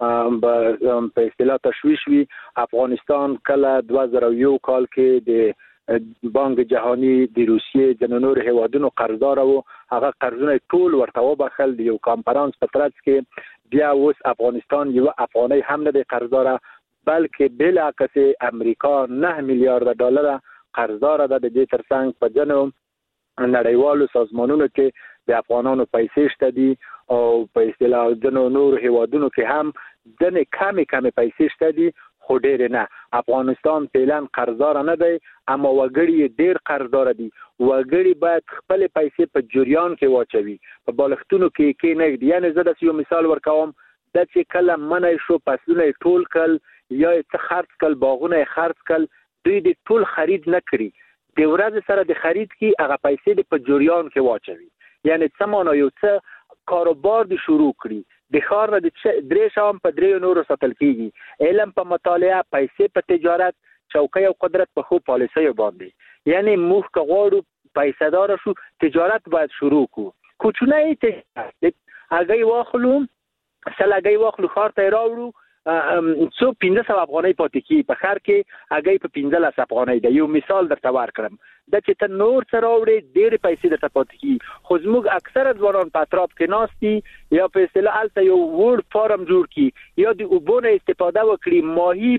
دا په اصطلاح تشویش وی افغانستان کله 2001 کال کې د بانک جهانی د روسیې د نور هیوادونو قرضدار وو هغه قرضونه ټول ورته وبخل د یو کانفرنس په ترڅ کې بیا اوس افغانستان یو افغاني هم نه د قرضدار بلکې بل عکس امریکا 9 میلیارډ ډالر قرضدار ده د دې ترڅنګ په جنو نړیوالو سازمانونو کې د افغانانو پیسې شته دي او په اصطلاح د نور هیوادونو کې هم د کمی پیسې شته دي خو ډېر نه افغانستان فعلا قرضدار نه دی اما وګړي ډېر قرضدار دي وګړي باید خپل پیسې په جریان کې واچوي په بالښتونو کې نه دي یعنی زه د یو مثال ورکوم د چې کله منې شو پسونه ټول کل یا څه خرڅ کل باغونه خرڅ کل دوی د ټول خرید نه کړی د ورځ سره د خرید کې هغه پیسې په جریان کې واچوي یعنی سمانه یو څه کاروبار د شروع کړي د خار د درې شام په درې نورو ساتل کیږي علم په مطالعه پیسې په تجارت چوکۍ او قدرت په خو پالیسي باندې یعنی موږ کغوړو پیسې دار شو تجارت باید شروع کو کوچنی ته هغه واخلو سلاګي واخلو خار ته راوړو څو 1500 افغانۍ پاتې کی په خر کې هغه په 1500 افغانۍ د یو مثال درته ورکړم د چې ته نور سره وړي ډېر پیسې درته پاتې کی خو زموږ اکثره ځوانان په اطراف کې ناشتي یا په اصطلاح الته یو وړ فارم جوړ کی یا د اوبونه استفاده وکړي ماهی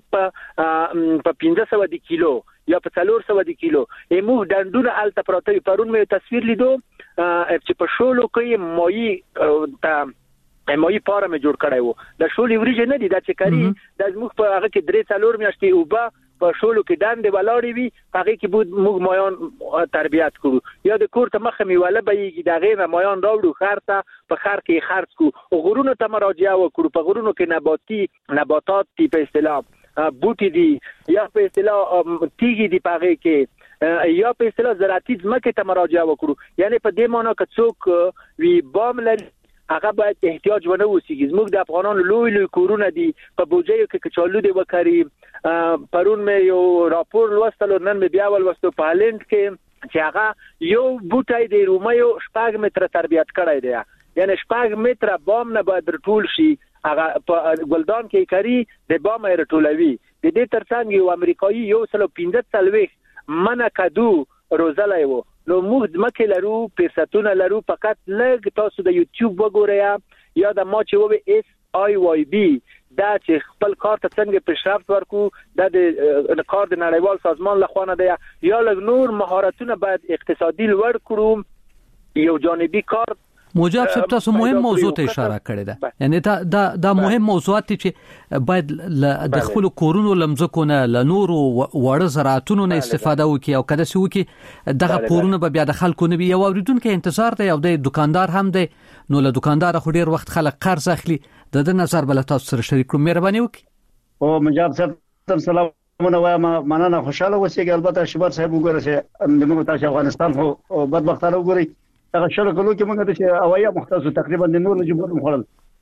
په 1500 د کیلو یا په 400 د کیلو موږ ډنډونه الته پراته پرون مې تصویر لیدو چې په شولو کې ماهی ته ماهی فارم جوړ کړی وو د شولې وریجې نه دي دا چې کاری د موږ په هغه کې 3-4 میاشتې اوبه په شولو کې داندې ولاړې وي هغه کې بود موږ مایان تربیت کړو یا د کور ته مخه میواله بهږي دا غیر مایان راوړو خرته په خر کې خرڅ کو غرونو ته مراجعه وکړو په غرونو کې نباتات په اصطلاح بوټي دي یا په اصطلاح تیږي دي پاره کې یا په اصطلاح زراعتي ځمکه ته مراجعه وکړو یعنی په دې معنی که څوک وی بام لري هغه باید احتیاج ونه وسیږي زموږ د افغانانو لوی کورونه دي په بوجیو کې کچالو دی وکړي پرون مې یو راپور لوستل نن مې بیا ولوستو په هالند کې چې هغه یو بوټای دی روميو 7 متره تربیت کړی دی یعنی 7 متره بام نه باید رټول شي هغه په ګلدان کې کاری د بام رټولوي د دې ترڅنګ یو امریکایي یو 15 منه کدو روزلای وو نو موږ ځمکه لرو پیرستونه لرو فقط لږ تاسو د یوټیوب وګورئ یا د ما چې وې SIYB دا چې خپل کار ته څنګه پیشرفت ورکو د کار د نړیوال سازمان لخوا نه دی یا لږ نور مهارتونه باید اقتصادي لوړ کړو یو جانبي کار مجاب صاحب تاسو مهم موضوع ته اشاره کړې ده یعنی دا مهم موضوعات چې باید د خپل کورونو لمزکونه ل نور وړ زراعتونو نه استفاده وکي او کده سې وکي دغه پورونه به بیا د خلکو نه وي او اوریدونکو انتظار دی او د دکاندار هم دی نو له دکاندار خو ډیر وخت خلک قرض اخلي د نظر بل تاسو سره شریک کړو مهرباني وکي او مجاب صاحب سلام وایم مننه خوشاله اوسئ البته شبر صاحب وګورئ چې موږ تاسو افغانستان خو بدبختانه وګورئ هغه شرکتونو کې موږ د هوايي مختص تقریبا د نور جمهور مخالف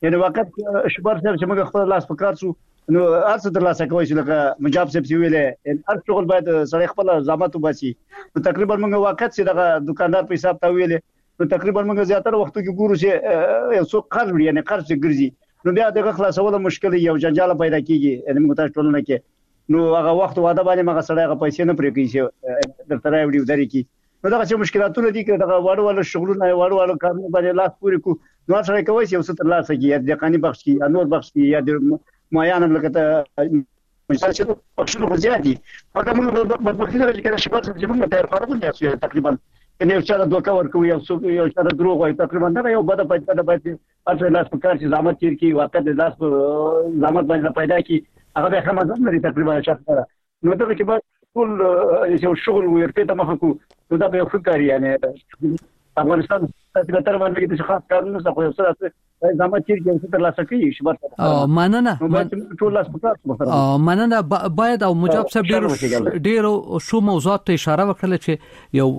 یعنی وخت شبر صاحب چې موږ خپل لاس په کار شو نو ارڅ در لاسه کوي چې لکه مجاب صاحب چې ویلې هر شغل باید سړی خپل ضمانت وباسي نو تقریبا موږ وخت چې دغه دکاندار په حساب تا ویلې نو تقریبا موږ زیاتره وخت کې ګورو چې یو څو قرض وړي یعنی قرض ګرځي نو بیا دغه خلاصول مشکل یو جنجال پیدا کیږي یعنی موږ تاسو ټولنه کې نو هغه وخت واده باندې موږ سړی هغه پیسې نه پرې کوي چې درته راوړي ودرې کی نو دا چې مشکلاتونه دي چې دغه واړو شغلونه واړو کارونه باندې لاس پورې کو نو سره کوي چې اوس تر لاسه کې یا د قانی بخش کې یا نور بخش کې یا د معین لکه مثال چې بخشونه زیاتي هغه موږ په مخکې راځي چې شپږ چې موږ ته فرق نه تقریبا کنه یو څه دوه کور کوي یو څه دروغ وایي تقریبا دا یو بده پیدا باندې اته لاس په کار چې زحمت تیر کی واقع د لاس په زحمت باندې پیدا کی هغه به خمازم لري تقریبا شاته نو دا چې به ټول یو شغل ورته ته مخ کو نو دا به فکر یعنی افغانستان څنګه تر باندې چې خاص کارونه څه خو سره زحمت تیر کې څه تر لاسه کوي شبر مننه ټول لاس په کار مننه باید او مجاب صاحب ډیر شو موضوعات ته اشاره وکړه چې یو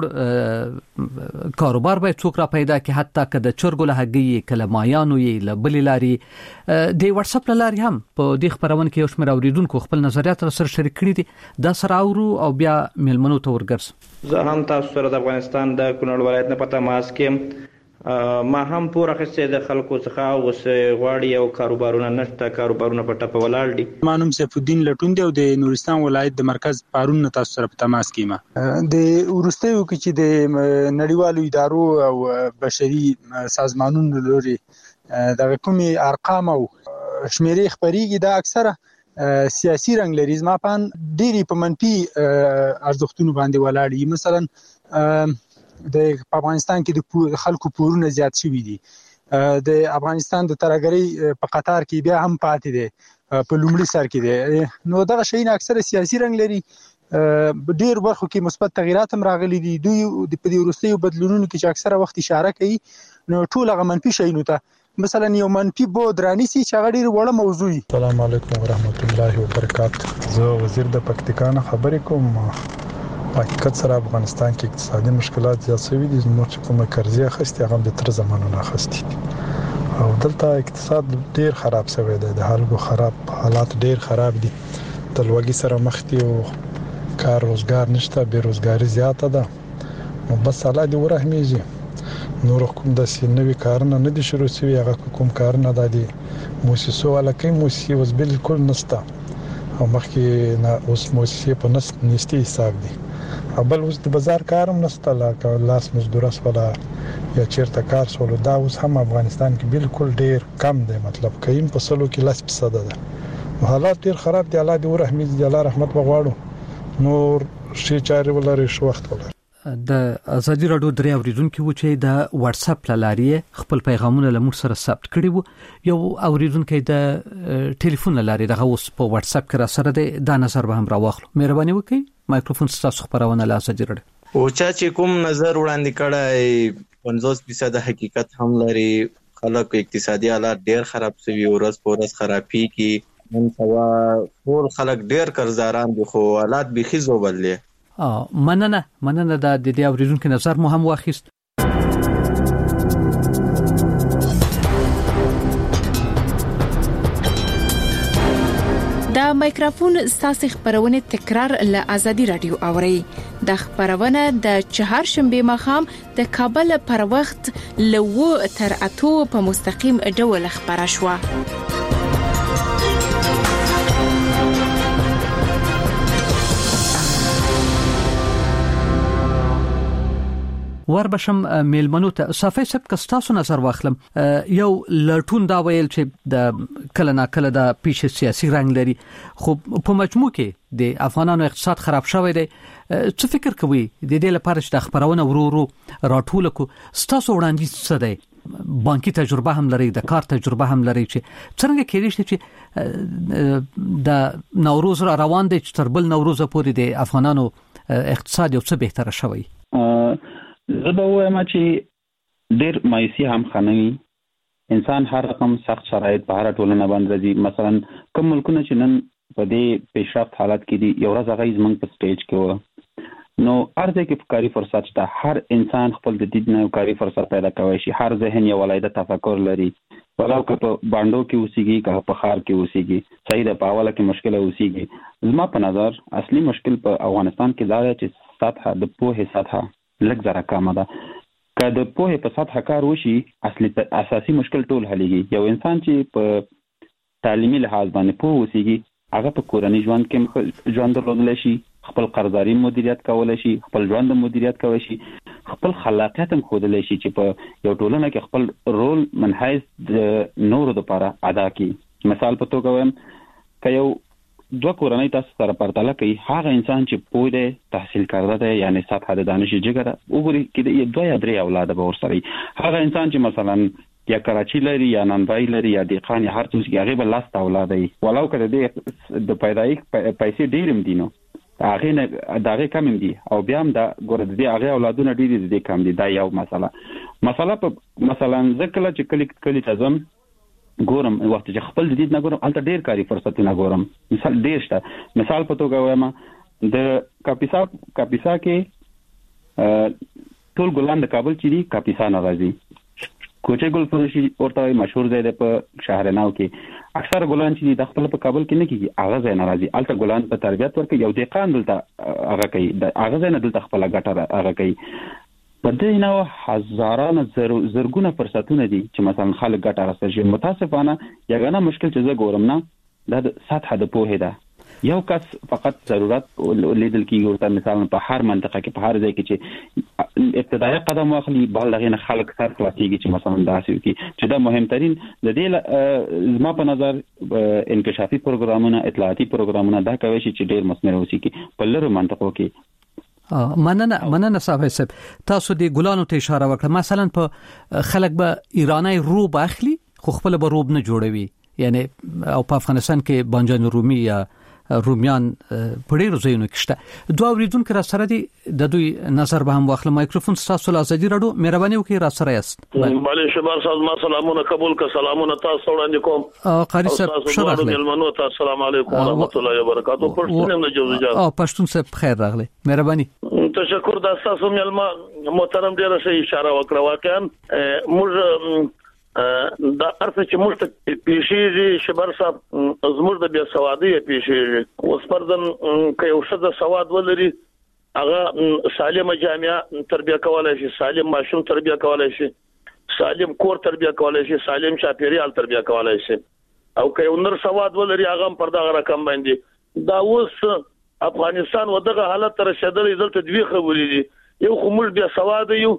وړ کاروبار باید څوک را پیدا کړي حتی که د چرګو له هګۍ کله مایانو یې له بلې لارې د واتس اپ لارې هم په دې خبرونه کې یو شمېر اوریدونکو خپل نظریات سره شریک کړي دي دا سره اورو او بیا ملمنو ته ورګرځو زه هم تاسو سره د افغانستان د کونړ ولایت نه پته ماس کې ما هم پور اخیسته د خلکو څخه اوس غواړي او کاروبارونه نشته کاروبارونه په ټاپه ولاړ دي ما نوم سیف الدین لټون دی او د نورستان ولایت د مرکز پارون تاسو سره په تماس کې ما د ورستیو کې چې د نړیوالو ادارو او بشري سازمانونو لوري د کومي ارقام او شمیرې خبريږي دا اکثره سیاسي رنګ لري زما پان ډيري په منفي ارزښتونو باندې ولاړی مثلا د افغانستان کې د خلکو پورونه زیات شوي دي د افغانستان د ترګری په قطار کې بیا هم پاتې دي په لومړي سر کې دي نو دغه شی نه اکثره سیاسي رنګ لري ډیر برخو کې مثبت تغیرات هم راغلي دي دوی د پدې وروستیو بدلونونو کې چې اکثره وخت اشاره کوي نو ټول هغه منفي شینو ته مثلا یو منفي بود رانیسي چې هغه ډیر وړه موضوع وي. السلام علیکم ورحمت الله وبرکاته. زه وزیر د پکتیکا نه خبرې کوم. حقیقت سره افغانستان کې اقتصادي مشکلات زیات شوي دي نو چې کومه قرضې اخیستې هغه د تر زمانو نه اخیستې او دلته اقتصاد ډیر خراب شوی دی د خلکو خراب حالات ډیر خراب دي د لوږې سره مخ دي او کار روزګار نشته بیروزګاری زیاته ده نو بس الله دې ورحمېږي نور کوم د سینوي کارونه نه دي شروع شوي هغه کوم کارونه د موسسو ولکه موسسي اوس بالکل نشته او مخکې نه اوس موسسي په نشته حساب دي بل اوس د بازار کارم نشته لکه لاس مزدورس ولا یا چیرته کار سولو دا اوس هم افغانستان کې بالکل ډیر کم دی مطلب کایم په سلو کې 10% ده حالات ډیر خراب دي الله دې ورحمت دي الله رحمت وغواړو نور شي چاري ولري شو وخت ولري د ازادي رادیو درې اوریدونکو و چې د واتس اپ لارې خپل پیغامونه له موږ سره ثبت کړي وو یو اوریدونکو د ټلیفون لارې دغه اوس په واتس اپ کې را سره د نظر به هم راوخلو مهرباني وکړئ مایکروفون ستاسو خبرونه له ازادي رادیو او چې کوم نظر وړاندې کړه 50% حقیقت هم لري خلک اقتصادي حالات ډیر خراب شوي ورځ په ورځ خرابي کې نن سبا ټول خلک ډیر قرضداران دي خو حالات به خيزو بدلې مننه د دې اوریدونکو نظر مو هم واخیست. د مایکروفون ساسي خبرونه تکرار له ازادي رادیو اوري د خبرونه د چهارشنبه مخام د کابل پر وخت لو تر اتو په مستقیم ډول خبره شو. وربشم میلمنو ته صافي سب کستاسو نظر واخلم یو لټون دا ویل چې د کله نا کله د پیش سیاسي رنګ لري خو په مجموع کې د افغانانو اقتصاد خراب شوی دی څه فکر کوي د دې لپاره چې د خبرونه ورو راټول کو ستاسو وړاندیز څه دی بانکي تجربه هم لري د کار تجربه هم لري چې څنګه کېږي چې د نوروز را روان دي چې تر بل نوروز پورې د افغانانو اقتصاد یو څه بهتر شوی زه به وایم چې ډېر مایوسي هم خنوي انسان هر رقم سخت شرایط په هر ټولنه باندې راځي مثلا کوم ملکونه چې نن په دې پیشرفت حالت کې دي یو ورځ هغه زمونږ په سټیج کې و نو ارزه کې کاری فرصت شته هر انسان خپل د دې نه کاری فرصت پیدا کوي شي هر ذهن یو ولایت تفکر لري ولاو که په باندو کې اوسېږي که په خار کې اوسېږي صحیح ده په اوله کې مشکل اوسېږي زما په نظر اصلي مشکل په افغانستان کې دا دی چې سطح د پوهې سطح لږ زره کمه ده که د پوهې په سطح کار وشي اساسي مشکل ټول حلېږي یو انسان چې په تعلیمي لحاظ باندې پوه اوسېږي هغه په کورنۍ ژوند کې ژوند درلودلی شي خپل قرضداري مدیریت کولی شي خپل ژوند مدیریت کولی شي خپل خلاقیت هم ښودلی شي چې په یو ټولنه کې خپل رول من حیث د نورو دپاره ادا کړي مثال په توګه وایم که یو دوه کورنۍ تاسو سره پرتله کوي هغه انسان چې پوه دی تحصیل کرده دی یعنی سطح د دانش جګه ده وګورئ چې دوه یا درې اولاده به ورسره وي هغه انسان چې مثلا یا کراچي لري یا نانوای لري یا دهقان یا هر څه چې هغه به لاس اولاده وي ولو که د پیدایښت پیسې ډېر هم دي نو هغه نه دغه کم دي او بیا هم دا ګوره د دې هغه اولادونه ډېر دي کم دي دا یو مسله په مثلا ځکه چې کلی تزم ګورم وخت چې خپل جديد نه ګورم البته ډېر کاری فرصتونه ګورم مثال ډېر شته مثال په توګه وایم د کاپیسا کې ټول ګلان د کابل چې دي کاپیسا نه راځي کوچه ګل فروشي ورته مشهور دی په شهرناو کې اکثر ګلان چې د خپل په کابل کې نه کیږي هغه ځای نه راځي البته ګلان په تربیت ورکړي یو دهقان دلته هغه کوي هغه ځای نه دلته خپل ګټه هغه کوي په دې نو هزاران زرګونه فرصتونه دي چې مثلا خلک ګټه راځي متاسفانه یګانه مشکل چې زه ګورم نه د سطح د پوهې ده یو کس فقط ضرورت لیدل کیږي ورته مثلا په هر منطقه کې په هر ځای کې چې ابتدایي قدم واخلي بل دغه خلک سر خلاصيږي چې مثلا داسې وي چې دا مهمترین د دې زما په نظر انکشافي پروګرامونه اطلاعاتي پروګرامونه دا کوي چې ډېر مثمر اوسي په لرو منطقو کې مننه صاحب تاسو د ګلانو ته اشاره وکړه مثلا په خلک به ایرانی روب اخلي خو خپل به روب نه جوړوي یعنی او په افغانستان کې بانجان رومي یا رومیان په ډیرو ځایونو کې شته دوه اوریدونکو را سره دي د دوی نظر به هم واخله مایکروفون تاسو له ازادي راډیو مهرباني وکړئ را سره یاست بله شبار صاحب ما سلامونه قبول ک سلامونه تاسو وړاندې کوم قاری صاحب شکر ملمنو السلام علیکم ورحمت الله وبرکاتہ پښتون نه جوړ پښتون صاحب خیر راغلی مهرباني تشکر د تاسو ملما محترم ډیره صحیح اشاره وکړه واقعا موږ دا ارڅ چې موږ ته پیشيږي شبر صاحب زموږ د بیا سوادي پیشيږي اوس پردن کې یو څه د سواد ولري هغه سالم جامعه تربیه کولای شي سالم ماشوم تربیه کولای شي سالم کور تربیه کولای شي سالم چاپیریال تربیه کولای شي او که یو نر سواد ولري هغه پر دغه رقم باندې دا اوس افغانستان ودغه حالت تر شدل دلته دوی خبرې دي یو خو موږ بیا سواد یو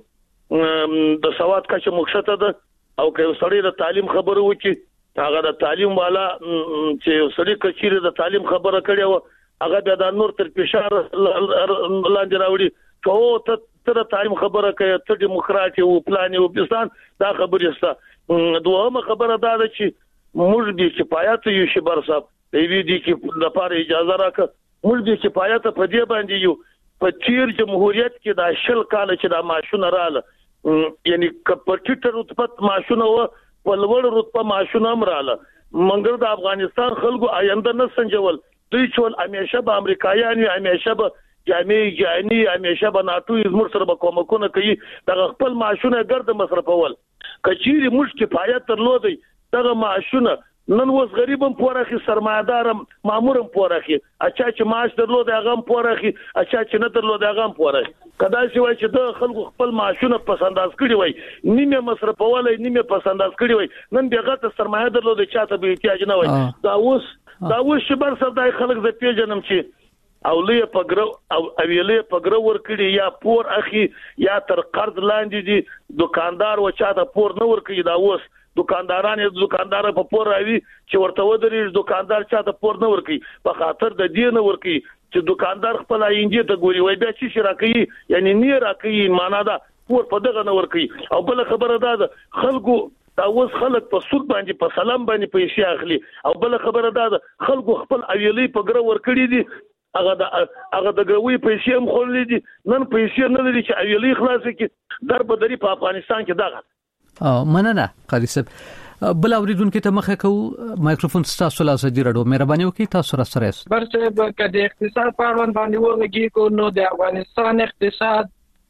د سواد کچه مخشته ده او که سړی د تعلیم خبره وکي هغه د تعلیم والا چې سړی کچیر د تعلیم خبره کړي او هغه بیا د نور تر فشار لاندې راوړي ته تر تعلیم خبره کوي ته دیموکراتي او پلان او پاکستان دا خبره ستا دوه خبره دا ده چې موږ به کفایت یو شي بر صاحب دی کې د لپاره اجازه راکړه موږ به کفایت په دې باندې یو په تیر جمهوریت کې د شل کال چې د ماشونه رااله یعنی کپټیټ رتبت ماشونه و په لوړ رتبه ماشونه امراله منګر د افغانستان خلکو آینده نه سنجول دوی ټول همیشه به امریکایان همیشه به جامعي همیشه به ناتو زموږ سره به کومکونه کوي د خپل ماشونه ګرد مصرفول کچيري موږ کفایت درلودي دغه ماشونه نن اوس غریبم پورخي سرمایدارم مامورم پورخي اچا چې معاش درلود هغه پورخي اچا چې نه درلود هغه پورخي کدا چې وای چې د خلکو خپل معاشونه پسنداز کړی وای نیمه مصرفولای نیمه پسنداز کړی وای نن بیغه سرمایه درلود چاته به احتیاج نه وای دا اوس شبر سردای خلک د پیژنم چې اولې پګرو او اویلې پګرو ورکړي یا پور اخی یا تر قرض لاندې دي دکاندار و چاته پور نه ورکړي دا اوس دکاندار په پور راوي چې ورته ودرې دکاندار چاته پور نه ورکي په خاطر د دې نه ورکي چې دکاندار خپل اینجه ته ګوري وای بیا چې راکې یعنی نه راکې معنا دا پور په دغه نه ورکي او بل خبره ده خلکو دا اوس خلک په سود باندې په سلام باندې پیسې اخلي او بل خبره ده خلکو خپل اویلې په ګرو ورکړي دي هغه د ګروي پیسې هم خولې دي نن پیسې نه لري چې اویلې خلاص کی در بدري په افغانستان کې دغه مننه قاری صاحب بل اوریدونکو ته مخه کو مایکروفون تاسو له ازادي راډیو مهرباني وکړئ تاسو را سره برته د اقتصاد په اړه باندې ورغی کو نو د افغانستان اقتصاد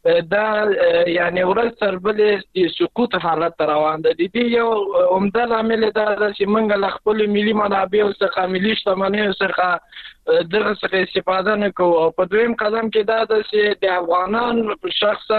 دا یعنی ورځ تر بلې سقوط حالت روان ده. د دې یو عمده عامل دا چې موږ له خپل ملي منابعو څخه ملي شتمنیو څخه دغه څخه استفاده نه کوو. او په دویم قدم کې دا ده چې د افغانان شخصا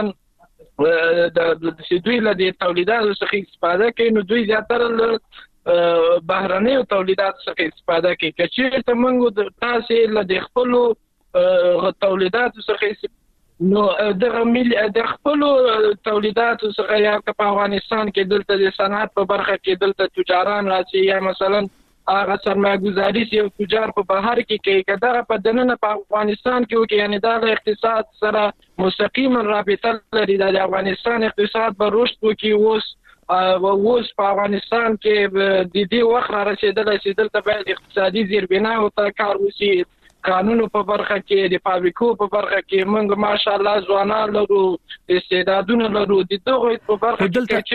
د دوی له تولیداتو څخه استفاده کوي، نو دوی زیاتره له بهرنیو تولیداتو څخه استفاده کوي. که چېرته موږ تاسې له د خپلو تولیداتو څخه نو د خپلو تولیداتو څخه یا په افغانستان کې دلته د صنعت په برخه کې دلته تجاران راځي یا مثلا هغه سرمایه‌ګذاري یو تجار په بهر کې کوي، که دغه په دننه په افغانستان کې وکړي، یعنی دا د اقتصاد سره مستقیما رابطه لري. د افغانستان اقتصاد به رشد وکړي. اوس په افغانستان کې د دې وخت را رسیدلی چې دلته باید اقتصادي زیربناو ته کار وشي، قانونو په برخه کې د فابریکو په برخه کې موږ ماشاءالله ځوانان لرو، استعدادونه لرو. د دغه په برخه کې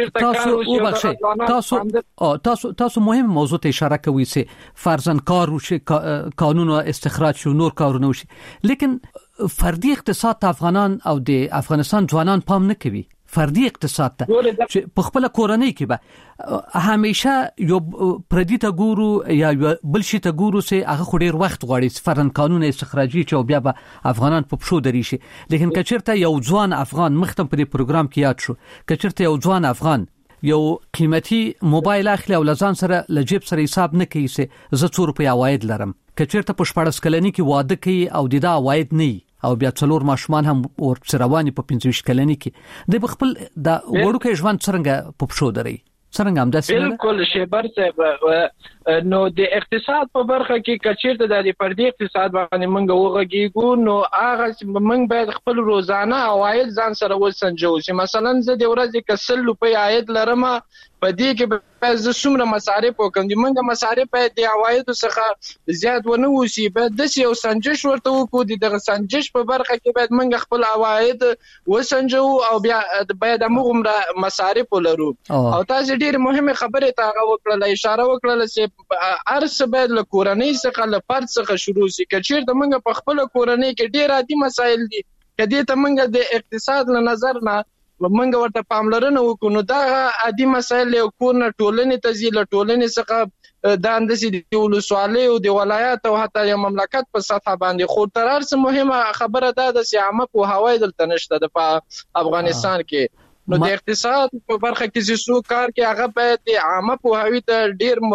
چې تاسو مهم موضوع ته اشاره کوي چې فرضاً کار وشي، قانونو استخراج شي، نور کارونه وشي، لیکن فردي اقتصاد افغانان او د افغانستان ځوانان پام نه کوي. فردي اقتصاد ته چې په خپل کورنۍ کې به همیشه یو پردي ته ګورو یا بل شي ته ګورو چې هغه خو ډیر وخت غواړي فرضاً قانون استخراجي چې بیا به افغانان په پښو دري شي. لیکن کچرته یو ځوان افغان مختم په دې پروګرام کې یاد شو، کچرته یو ځوان افغان یو قیمتي موبایل اخلي او لزان سره لجیب سره حساب نه کوي چې زه 2 روپیا عواید لرم، کچرته په 14 کلنۍ کې واده کوي او د دا عواید نه او بیا څلور ماشومان هم ورسره رواني په 25 کلنۍ کې د خپل د وړوکې ژوند څنګه په پښو دري څنګه هم داسې بالکل شیبر صاحب. نو د اقتصاد په برخه کې کچیرته د فردي اقتصاد باندې موږ وغږیږو، نو هغه موږ باید خپل روزانه عواید ځان سره وسنجو چې مثلا زه د ورځې کسل روپۍ عاید لرم، په دې کې باید زه څومره مصارف وکړم. د موږ مصارف باید د عوایدو څخه زیات ونه وشي، باید داسې یو سنجش ورته وکړو. دغه سنجش په برخه کې باید موږ خپل عواید وسنجو او بیا باید همغومره مصارف ولرو. او تاسو ډېر مهمه خبره ته هغه وکړه، اشاره وکړه چې هر څه باید له کورنۍ څخه له فرد څخه شروع شي. که چېرته موږ په خپل کورنۍ کې ډېر عادي مسایل دي، کدی ته موږ د اقتصاد له نظر نه موږ ورته پاملرنه وکړو، نو دا عادي مسایل یو کورنه ټولنې ته ځي، له ټولنې څخه د اندازې د ولسوالۍ او د ولایت او حتی د مملکت په سطح باندې. خو تر هر څه مهمه خبره دا ده چې عامه پوهاوی دلته نشته د افغانستان کې. نو د اقتصاد په برخه کې چې څوک کار کوي هغه باید د عامه پوهاوی ته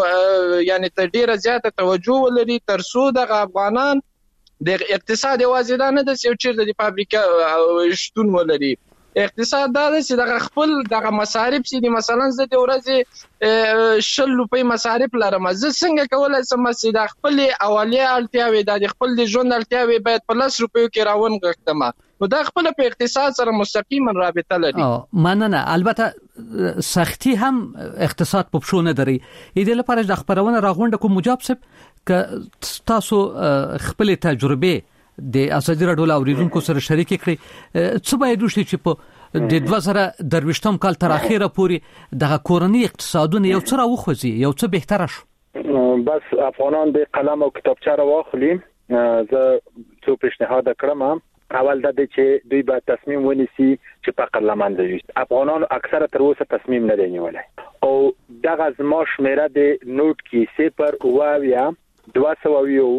ډېر زیاته توجه ولري، تر څو د افغانان د اقتصاد یوازې دا نه ده چې چیرته د فابریکه شتون ولري. اقتصاد دا ده چې دغه خپل دغه مصارف چې مثلا زه د ورځې 10 روپۍ مصارف لرم، زه څنګه کولای شم چې د خپل اولیه اړتیاوې د خپل د ژوند اړتیاوې باید په 10 روپیو کې راونغښتم. نو دا خپل په اقتصاد سره مستقیما رابطه لري. مننه. البته سختی هم اقتصاد په پښو نه دري. دې لپاره د خبرونه راغونډه کوم مجاب صاحب ک تاسو خپل تجربه د ازادي راډیو اوریدونکو سره شریک کړئ. څه باید وشي چې په د 2023 کال تر اخیره پورې د کورنۍ اقتصادونه یو څه راوخوځي، یو څه بهتره شي؟ بس افغانان د قلم او کتابچه راواخلي. زه څو پیشنهاد کړم. اول دا چې دوی به تصمیم ونیسي چې په پارلمان دی. افغانان اکثره تر اوسه تصمیم نه دی نیولای او دغه زما شمیره د نوٹ کې 0 200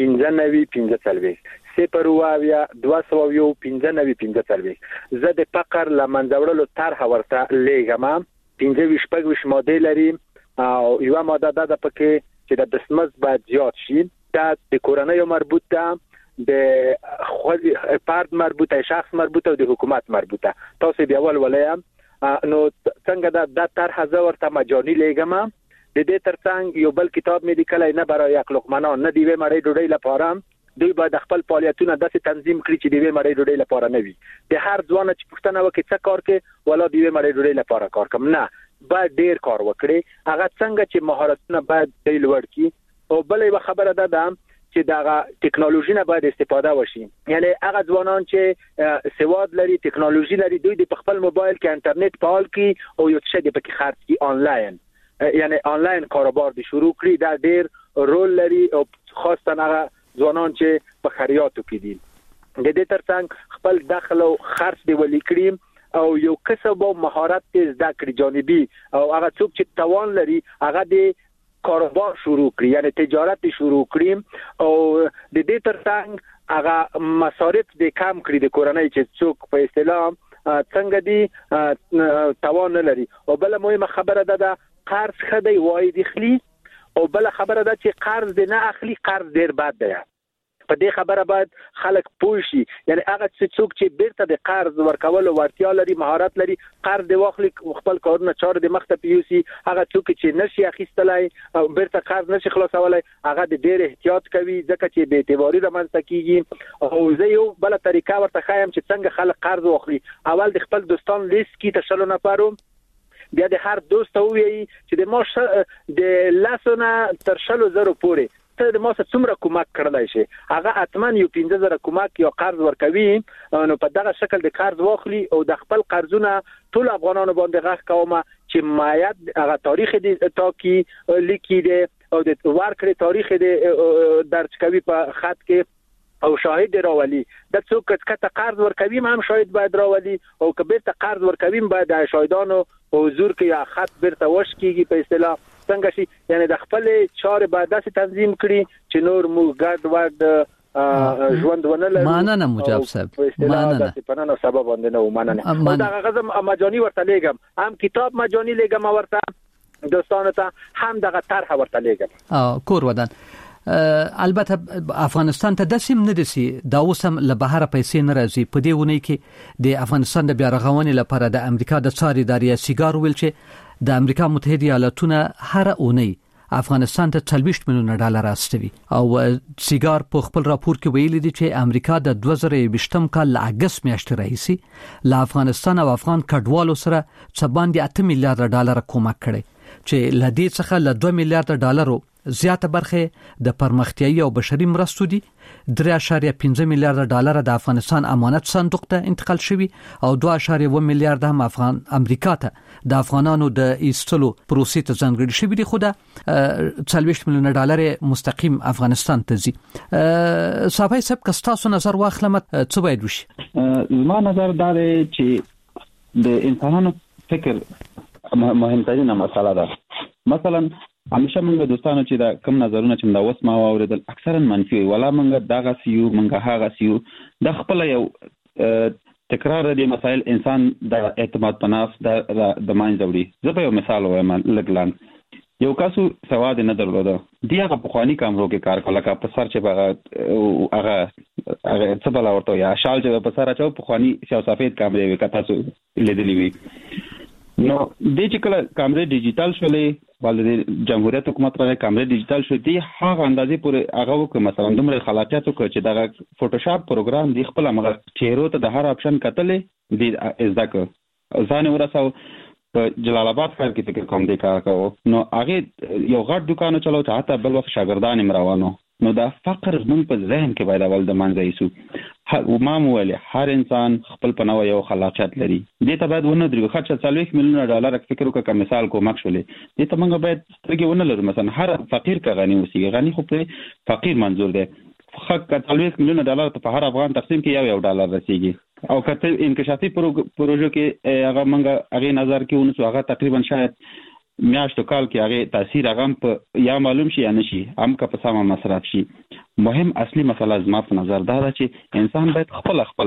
15 0 200 زه د فقر لمنځوړلو طرح ورته لېږم. 15 ماده لري او یو ماده ده پکې چې د دسمز باید زیات شي. دا د کورنۍ مربوطه، د فرد مربوطه، شخص مربوطه او د حکومت مربوطه. تاسو بیا ولولئ. نو څنګه دا طرح زه ورته مجاني لېږم. د دې ترڅنګ یو بل کتاب مې لیکلی نه برای یک لقمه نه دی مړی ډوډۍ لپاره. دوی باید خپل فعالیتونه داسې تنظیم کړي چې د وی مړی ډوډۍ لپاره نه وي. د هر ځوان چې پښتنه وکړي څه کار کوي ولا د وی مړی ډوډۍ لپاره کار کوم نه، باید ډیر کار وکړي. هغه څنګه چې مهارتونه باید ډیر لوړ کړي. او بل یو خبره ده چې دغه ټکنالوژي نه باید استفاده وشي. یعنی هغه ځوانان چې سواد لري، ټکنالوژي لري، دوی د خپل موبایل کې انټرنیټ فعال کړي او یو څه د پکې خرڅ کړي آنلاین، یعنی آنلاین کاروبار دي شروع کړي. دا ډیر رول لري او خاصه هغه ځوانان چې په خیراتو کې دي. د دې ترڅنګ خپل دخل او خرج دی ولیکري او یو کسب او مهارت زده کړي جانبي او هغه څوک چې توان لري هغه د کاروبار شروع کړي یعنی تجارت شروع کړي او د دې ترڅنګ هغه مصارف د کم کړي د کورنۍ چې څوک په اصطلاح څنګه دي توان لري او بل مهمه خبره ده قرض خدای وای دی خلی او بل خبره ده چې قرض نه اخلي قرض ډیر بد دی په دې خبره باید خلک پوه شي یعنی هغه څوک چې بیرته د قرض ورکولو ورتیا لري مهارت لري قرض دی واخلي خپل کارونه چار د مخ ته پیوسي هغه څوک چې نشي اخیستلای او بیرته قرض نشي خلاصولای هغه د ډیر احتیاط کوي ځکه چې به اعتباري رامنځته کیږي او زه یو بل طریقه ورته خایم چې څنګه خلک قرض واخلي اول د خپل دوستان لیست کی تشلو نه پارو بیا د هر دوست وی چې د ماش د لاسونه تر 100,000 پورې ته د ماسه څومره کومک کړلای شي هغه اتمن یو 15,000 کومک یا قرض ورکوي نو په دغه شکل د قرض واخلي او د خپل قرضونه ټول افغانانو باندې غږ کوم چې مایت هغه تاریخ دی تاکي لیکي دی او د ورکړې تاریخ دی درج کوي په خط کې او شاهد راولي د څوک کته قرض ورکوي هم شاهد باید راولي او کبیر ته قرض ورکوي باید د شاهدانو حضور کې یا خط بیرته وشکیږي په اصطلاح څنګه شي یعنی د خپل چارې باید داسې تنظیم کړي چې نور موږ ګډ وډ ژوند ونه لرو مننه مجاب صاحب مننه په نن سبب باندې نو مننه دا غزم مجانی ورته لګم هم کتاب مجانی لګم ورته دوستانو ته هم دغه طرح ورته لګم کور ودان البته افغانستان ته داسې نه دي دا اوسم له بهر پیسې نه راځي په دې ونی کې د افغانستان د بیا رغونې لپاره د امریکا د څاري ادارې سیګار ویل چې د امریکا متحده ایالاتونه هر اونۍ افغانستان ته 40 میلیون ډالر راستوي او سیګار په خپل راپور کې ویلي دي چې امریکا د 2020 کال له اگست میاشتې راهیسي له افغانستان او افغان کډوالو سره څه باندې 8 میلیارډ ډالر کومک کړي چې له دې څخه له 2 میلیارډ ډالرو زیاته برخه د پرمختیایي او بشري مرستو دي 3.15 میلیارډ ډالر د افغانستان امانت صندوق ته انتقال شوی او 2.1 میلیارډ هم امریکا ته د افغانانو د ایستلو پروسې ته ځانګړي شوی دي خو دا 40 میلیون ډالر مستقیم افغانستان ته ځي صاحب سب کستاسو نظر واخلم څه باید وشي زما نظر دا دی چې د انسانانو فکر مهمترینه مسله ده مثلا همیشه موږ دوستانو چې دا کم نظرونه چې موږ اوس ما اوریدل اکثرا منفي ولا موږ دغه سیو موږ هغه سیو د خپل یو تکرار دي مسائل انسان د اعتماد په نفس د مانځوري زه په یو مثال وایم لګلان یو کاسو سواد نه درلوده دی هغه په خواني کامرو کې کار کوله کا په سر چې هغه څه بل ورته یا شال چې په سر اچو په خواني سیاو سفید کامرې وکړه تاسو لیدلې وي نو د چې کله کامرې ډیجیټل شولې ولې جمهوریت حکومت راغی کامرې ډیجیټل شو دی هغه اندازې پورې هغه وکړه مثلا دومره خلاقیت وکړه چې دا فوټوشاپ پروګرام دی خپل هغه چهرو ته د هر اپشن کتلې دی ازدک ځان ورساو په جلال آباد ښار کې فکر کوم دی کار کوو نو هغه یو غټ دکان چلو ته حتی بل وخت شاګردان مروانو نو دا فقر موږ په ذهن کې باید اول د منځ ایسو ما مولي هر انسان خپل په نوې یو خلاقیت لري دې ته باید ونه درو خرچ 40 میلیون ډالر فکر وکړه مثال کو مخ شولې دې ته موږ باید سترګې ونه لرو مثلا هر فقیر کا غني وسی غني خو په فقیر منظور دی خو 40 میلیون ډالر په هر افغان تقسیم کې یو ډالر رسیږي او کته انکشافي پروژو کې هغه موږ هغه نظر کې ونسو هغه تقریبا شاید میاشتو کال کې هغه تاثیر هغه په یا معلوم شي یا نشي هم که په سم مصرف شي مهم اصلي مسله زما په نظر دا ده چې انسان باید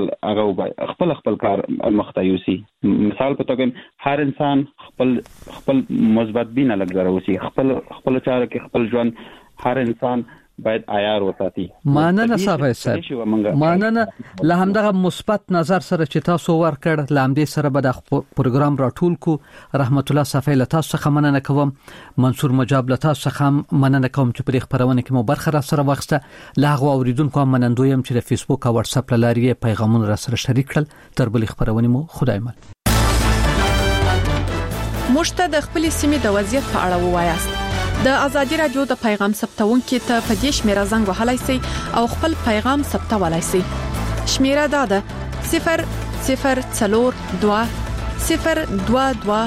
خپل کار مختیوسی مثال په توګه هر انسان خپل مثبت بینه لګره وسی خپل چاره کې خپل ژوند هر انسان باید عیار وساتي ماننه صاحب ماننه له همدغه مثبت نظر سره چې تاسو ورکړ لامدې سره به د پروګرام راټول کو رحمت الله صفای له تاسو څخه مننه کوم منصور مجاب له تاسو څخه مننه کوم چې په خبرونه کې مو برخه را سره واخسته لاغه اوریدونکو منندویم چې د فیسبوک او واتس اپ لاري پیغامونه را سره شریک کړل تر بل خبرونه مو خدای مل مشته د خپل سیمې د وضعیت په اړه ووایاست د ازادي رادیو د پیغام ثبتونکو ته په دې شمیره زنګ وهلای شئ او خپل پیغام ثبتولای شئ شمیره دا ده 0042 022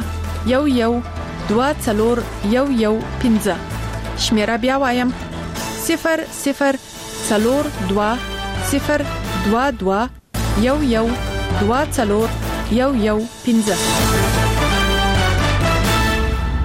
11 24015 شمیره بیا وایم 0042 022 22 11 24 11 15